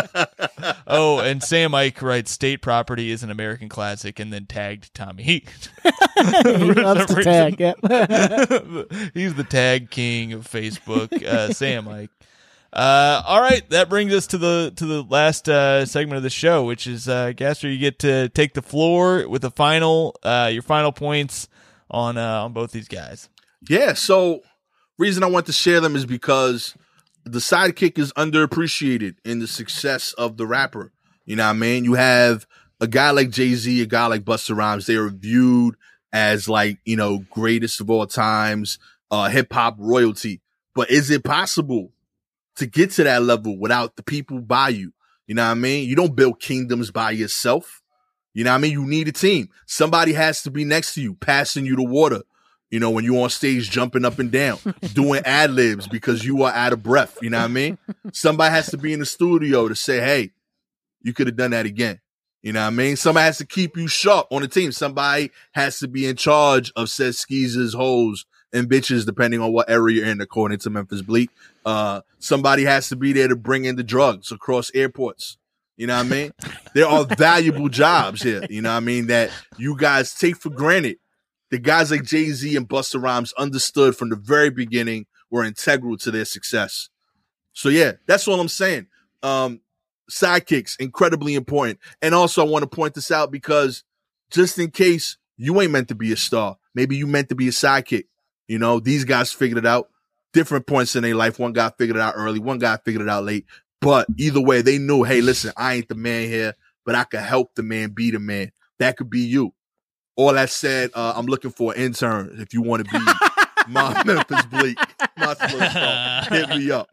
Oh, and Sam Ike writes, "State Property is an American classic," and then tagged Tommy Heat. He loves to tag. Yeah. He's the tag king of Facebook, uh, Sam Ike. Uh, all right, that brings us to the to the last uh, segment of the show, which is uh, Gaster. You get to take the floor with the final uh, your final points on uh, on both these guys. Yeah, so reason I want to share them is because the sidekick is underappreciated in the success of the rapper. You know what I mean? You have a guy like Jay-Z, a guy like Busta Rhymes. They are viewed as like, you know, greatest of all times, uh, hip hop royalty. But is it possible to get to that level without the people by you? You know what I mean? You don't build kingdoms by yourself. You know what I mean? You need a team. Somebody has to be next to you, passing you the water. You know, when you're on stage jumping up and down, doing ad libs because you are out of breath. You know what I mean? Somebody has to be in the studio to say, hey, you could have done that again. You know what I mean? Somebody has to keep you sharp on the team. Somebody has to be in charge of said skeezers, hoes, and bitches, depending on what area you're in, according to Memphis Bleak. Uh, somebody has to be there to bring in the drugs across airports. You know what I mean? There are valuable jobs here, you know what I mean, that you guys take for granted. The guys like Jay-Z and Busta Rhymes understood from the very beginning were integral to their success. So, yeah, that's all I'm saying. Um, sidekicks, incredibly important. And also, I want to point this out because just in case you ain't meant to be a star, maybe you meant to be a sidekick. You know, these guys figured it out. Different points in their life. One guy figured it out early. One guy figured it out late. But either way, they knew, hey, listen, I ain't the man here, but I could help the man be the man. That could be you. All that said, uh, I'm looking for an intern if you want to be my Memphis Bleak, my Spliff Star. Hit me up.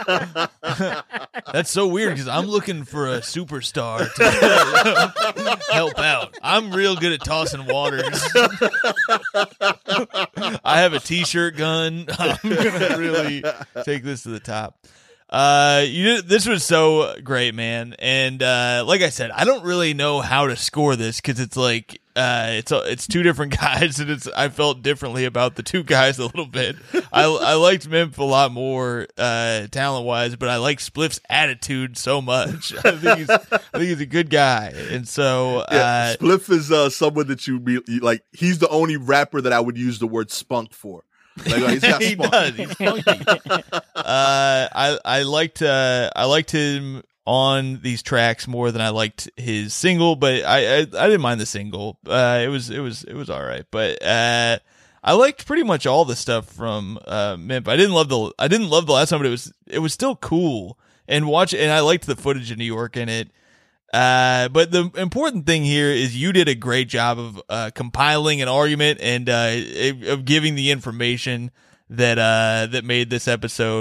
That's so weird because I'm looking for a superstar to help out. I'm real good at tossing waters. I have a t-shirt gun. I'm gonna really take this to the top. Uh, you this was so great, man. And uh, like I said, I don't really know how to score this because it's like uh, it's it's two different guys, and it's I felt differently about the two guys a little bit. I I liked Memph a lot more uh, talent wise, but I like Spliff's attitude so much. I think he's I think he's a good guy, and so Yeah, uh, Spliff is uh, someone that you be like. He's the only rapper that I would use the word spunk for. Like, uh, he's got he spunk. does. He's funky. uh, I I liked uh, I liked him on these tracks more than I liked his single, but I I, I didn't mind the single. Uh, it was it was it was all right, but uh, I liked pretty much all the stuff from uh, Memph. I didn't love the I didn't love the last one, but it was it was still cool and watch. And I liked the footage of New York in it. Uh, but the important thing here is you did a great job of uh, compiling an argument and uh, of giving the information that uh, that made this episode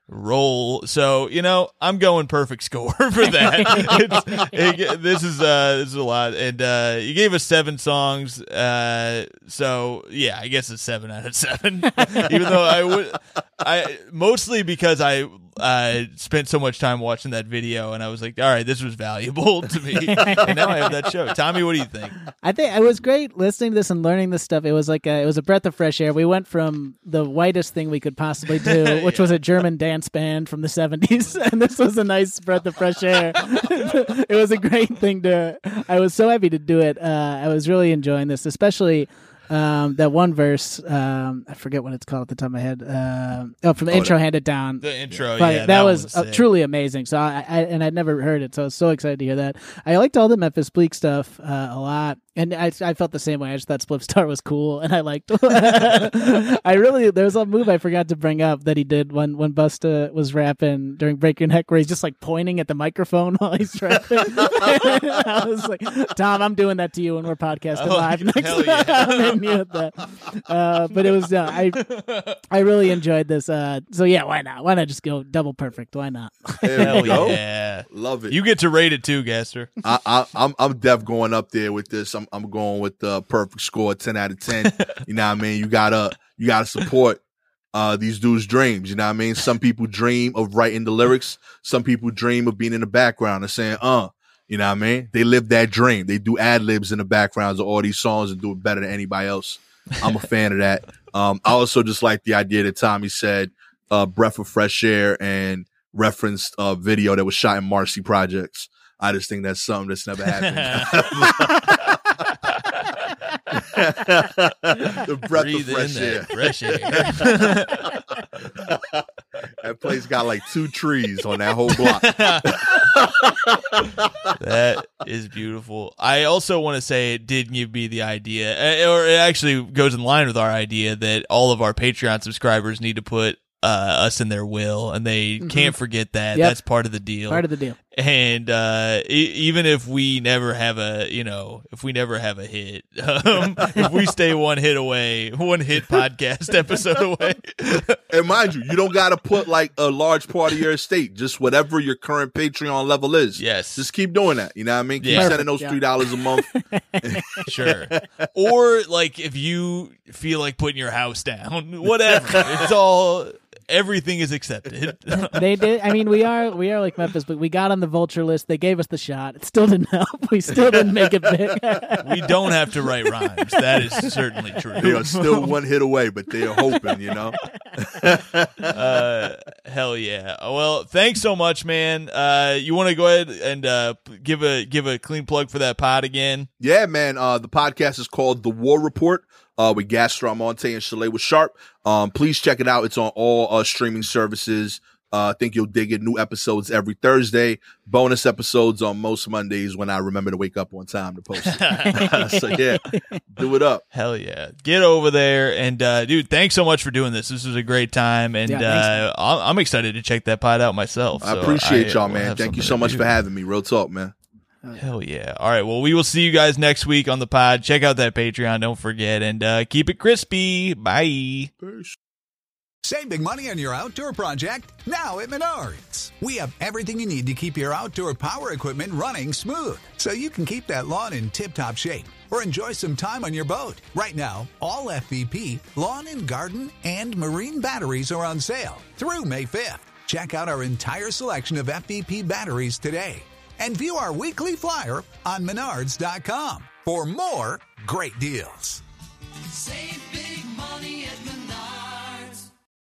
roll. So, you know, I'm going perfect score for that. it's, it, this is uh this is a lot. And uh you gave us seven songs. Uh so yeah, I guess it's seven out of seven. Even though I would I mostly because I uh spent so much time watching that video and I was like, all right, this was valuable to me. And now I have that show. Tommy, what do you think? I think it was great listening to this and learning this stuff. It was like a, it was a breath of fresh air. We went from the whitest thing we could possibly do, which yeah. was a German dance band from the seventies, and this was a nice breath of fresh air. It was a great thing to. I was so happy to do it. Uh, I was really enjoying this, especially. Um, that one verse, um, I forget what it's called at the top of my head. Uh, oh, from the oh, intro, the, Hand It Down. The intro, but yeah. That, that was, was uh, truly amazing. So I, I, and I'd never heard it, so I was so excited to hear that. I liked all the Memphis Bleak stuff uh, a lot. And I, I felt the same way. I just thought Spliff Star was cool, and I liked. I really there was a move I forgot to bring up that he did when when Busta was rapping during Break Your Neck, where he's just like pointing at the microphone while he's rapping. I was like, Tom, I'm doing that to you when we're podcasting oh, live next hell yeah. time. that. Uh, but it was uh, I I really enjoyed this. Uh, so yeah, why not? Why not just go double perfect? Why not? There we go. Yeah, love it. You get to rate it too, Gaster. I, I, I'm I'm def going up there with this. I'm I'm going with the perfect score, ten out of ten. You know what I mean? You gotta you gotta support uh these dudes' dreams. You know what I mean? Some people dream of writing the lyrics. Some people dream of being in the background and saying, uh, you know what I mean? They live that dream. They do ad libs in the backgrounds of all these songs and do it better than anybody else. I'm a fan of that. Um, I also just like the idea that Tommy said, uh, breath of fresh air and referenced a video that was shot in Marcy Projects. I just think that's something that's never happened. The breath Breathe of fresh in air. that fresh air. That place got like two trees on that whole block. That is beautiful. I also want to say it did give me the idea, or it actually goes in line with our idea that all of our Patreon subscribers need to put uh, us in their will, and they mm-hmm. can't forget that. Yep. That's part of the deal. Part of the deal. And uh, e- even if we never have a, you know, if we never have a hit, um, if we stay one hit away, one hit podcast episode away. And mind you, you don't got to put like a large part of your estate, just whatever your current Patreon level is. Yes. Just keep doing that. You know what I mean? Keep Yeah. sending those three dollars a month. Sure. Or like if you feel like putting your house down, whatever. It's all, everything is accepted. They did. I mean, we are we are like Memphis, but we got on the vulture list. They gave us the shot. It still didn't help. We still didn't make it big. We don't have to write rhymes. That is certainly true. They are still one hit away, but they're hoping, you know. uh, hell yeah. Well, thanks so much, man. Uh, you want to go ahead and uh, give a give a clean plug for that pod again? Yeah, man. Uh, the podcast is called The War Report. Uh, with Gaston Monte and Chalet with Sharp. Um, please check it out. It's on all uh, streaming services. Uh, I think you'll dig it. New episodes every Thursday. Bonus episodes on most Mondays when I remember to wake up on time to post it. So yeah, do it up. Hell yeah. Get over there. And uh, dude, thanks so much for doing this. This was a great time. And Yeah, uh, I'm I'm excited to check that pod out myself. I So appreciate I y'all, will man. have Thank you something so to much do. for having me. Real talk, man. Hell yeah. All right. Well, we will see you guys next week on the pod. Check out that Patreon. Don't forget. And uh, keep it crispy. Bye. Save big money on your outdoor project now at Menards. We have everything you need to keep your outdoor power equipment running smooth, so you can keep that lawn in tip-top shape or enjoy some time on your boat. Right now, all F V P, lawn and garden, and marine batteries are on sale through May fifth. Check out our entire selection of F V P batteries today and view our weekly flyer on menards dot com for more great deals. Save big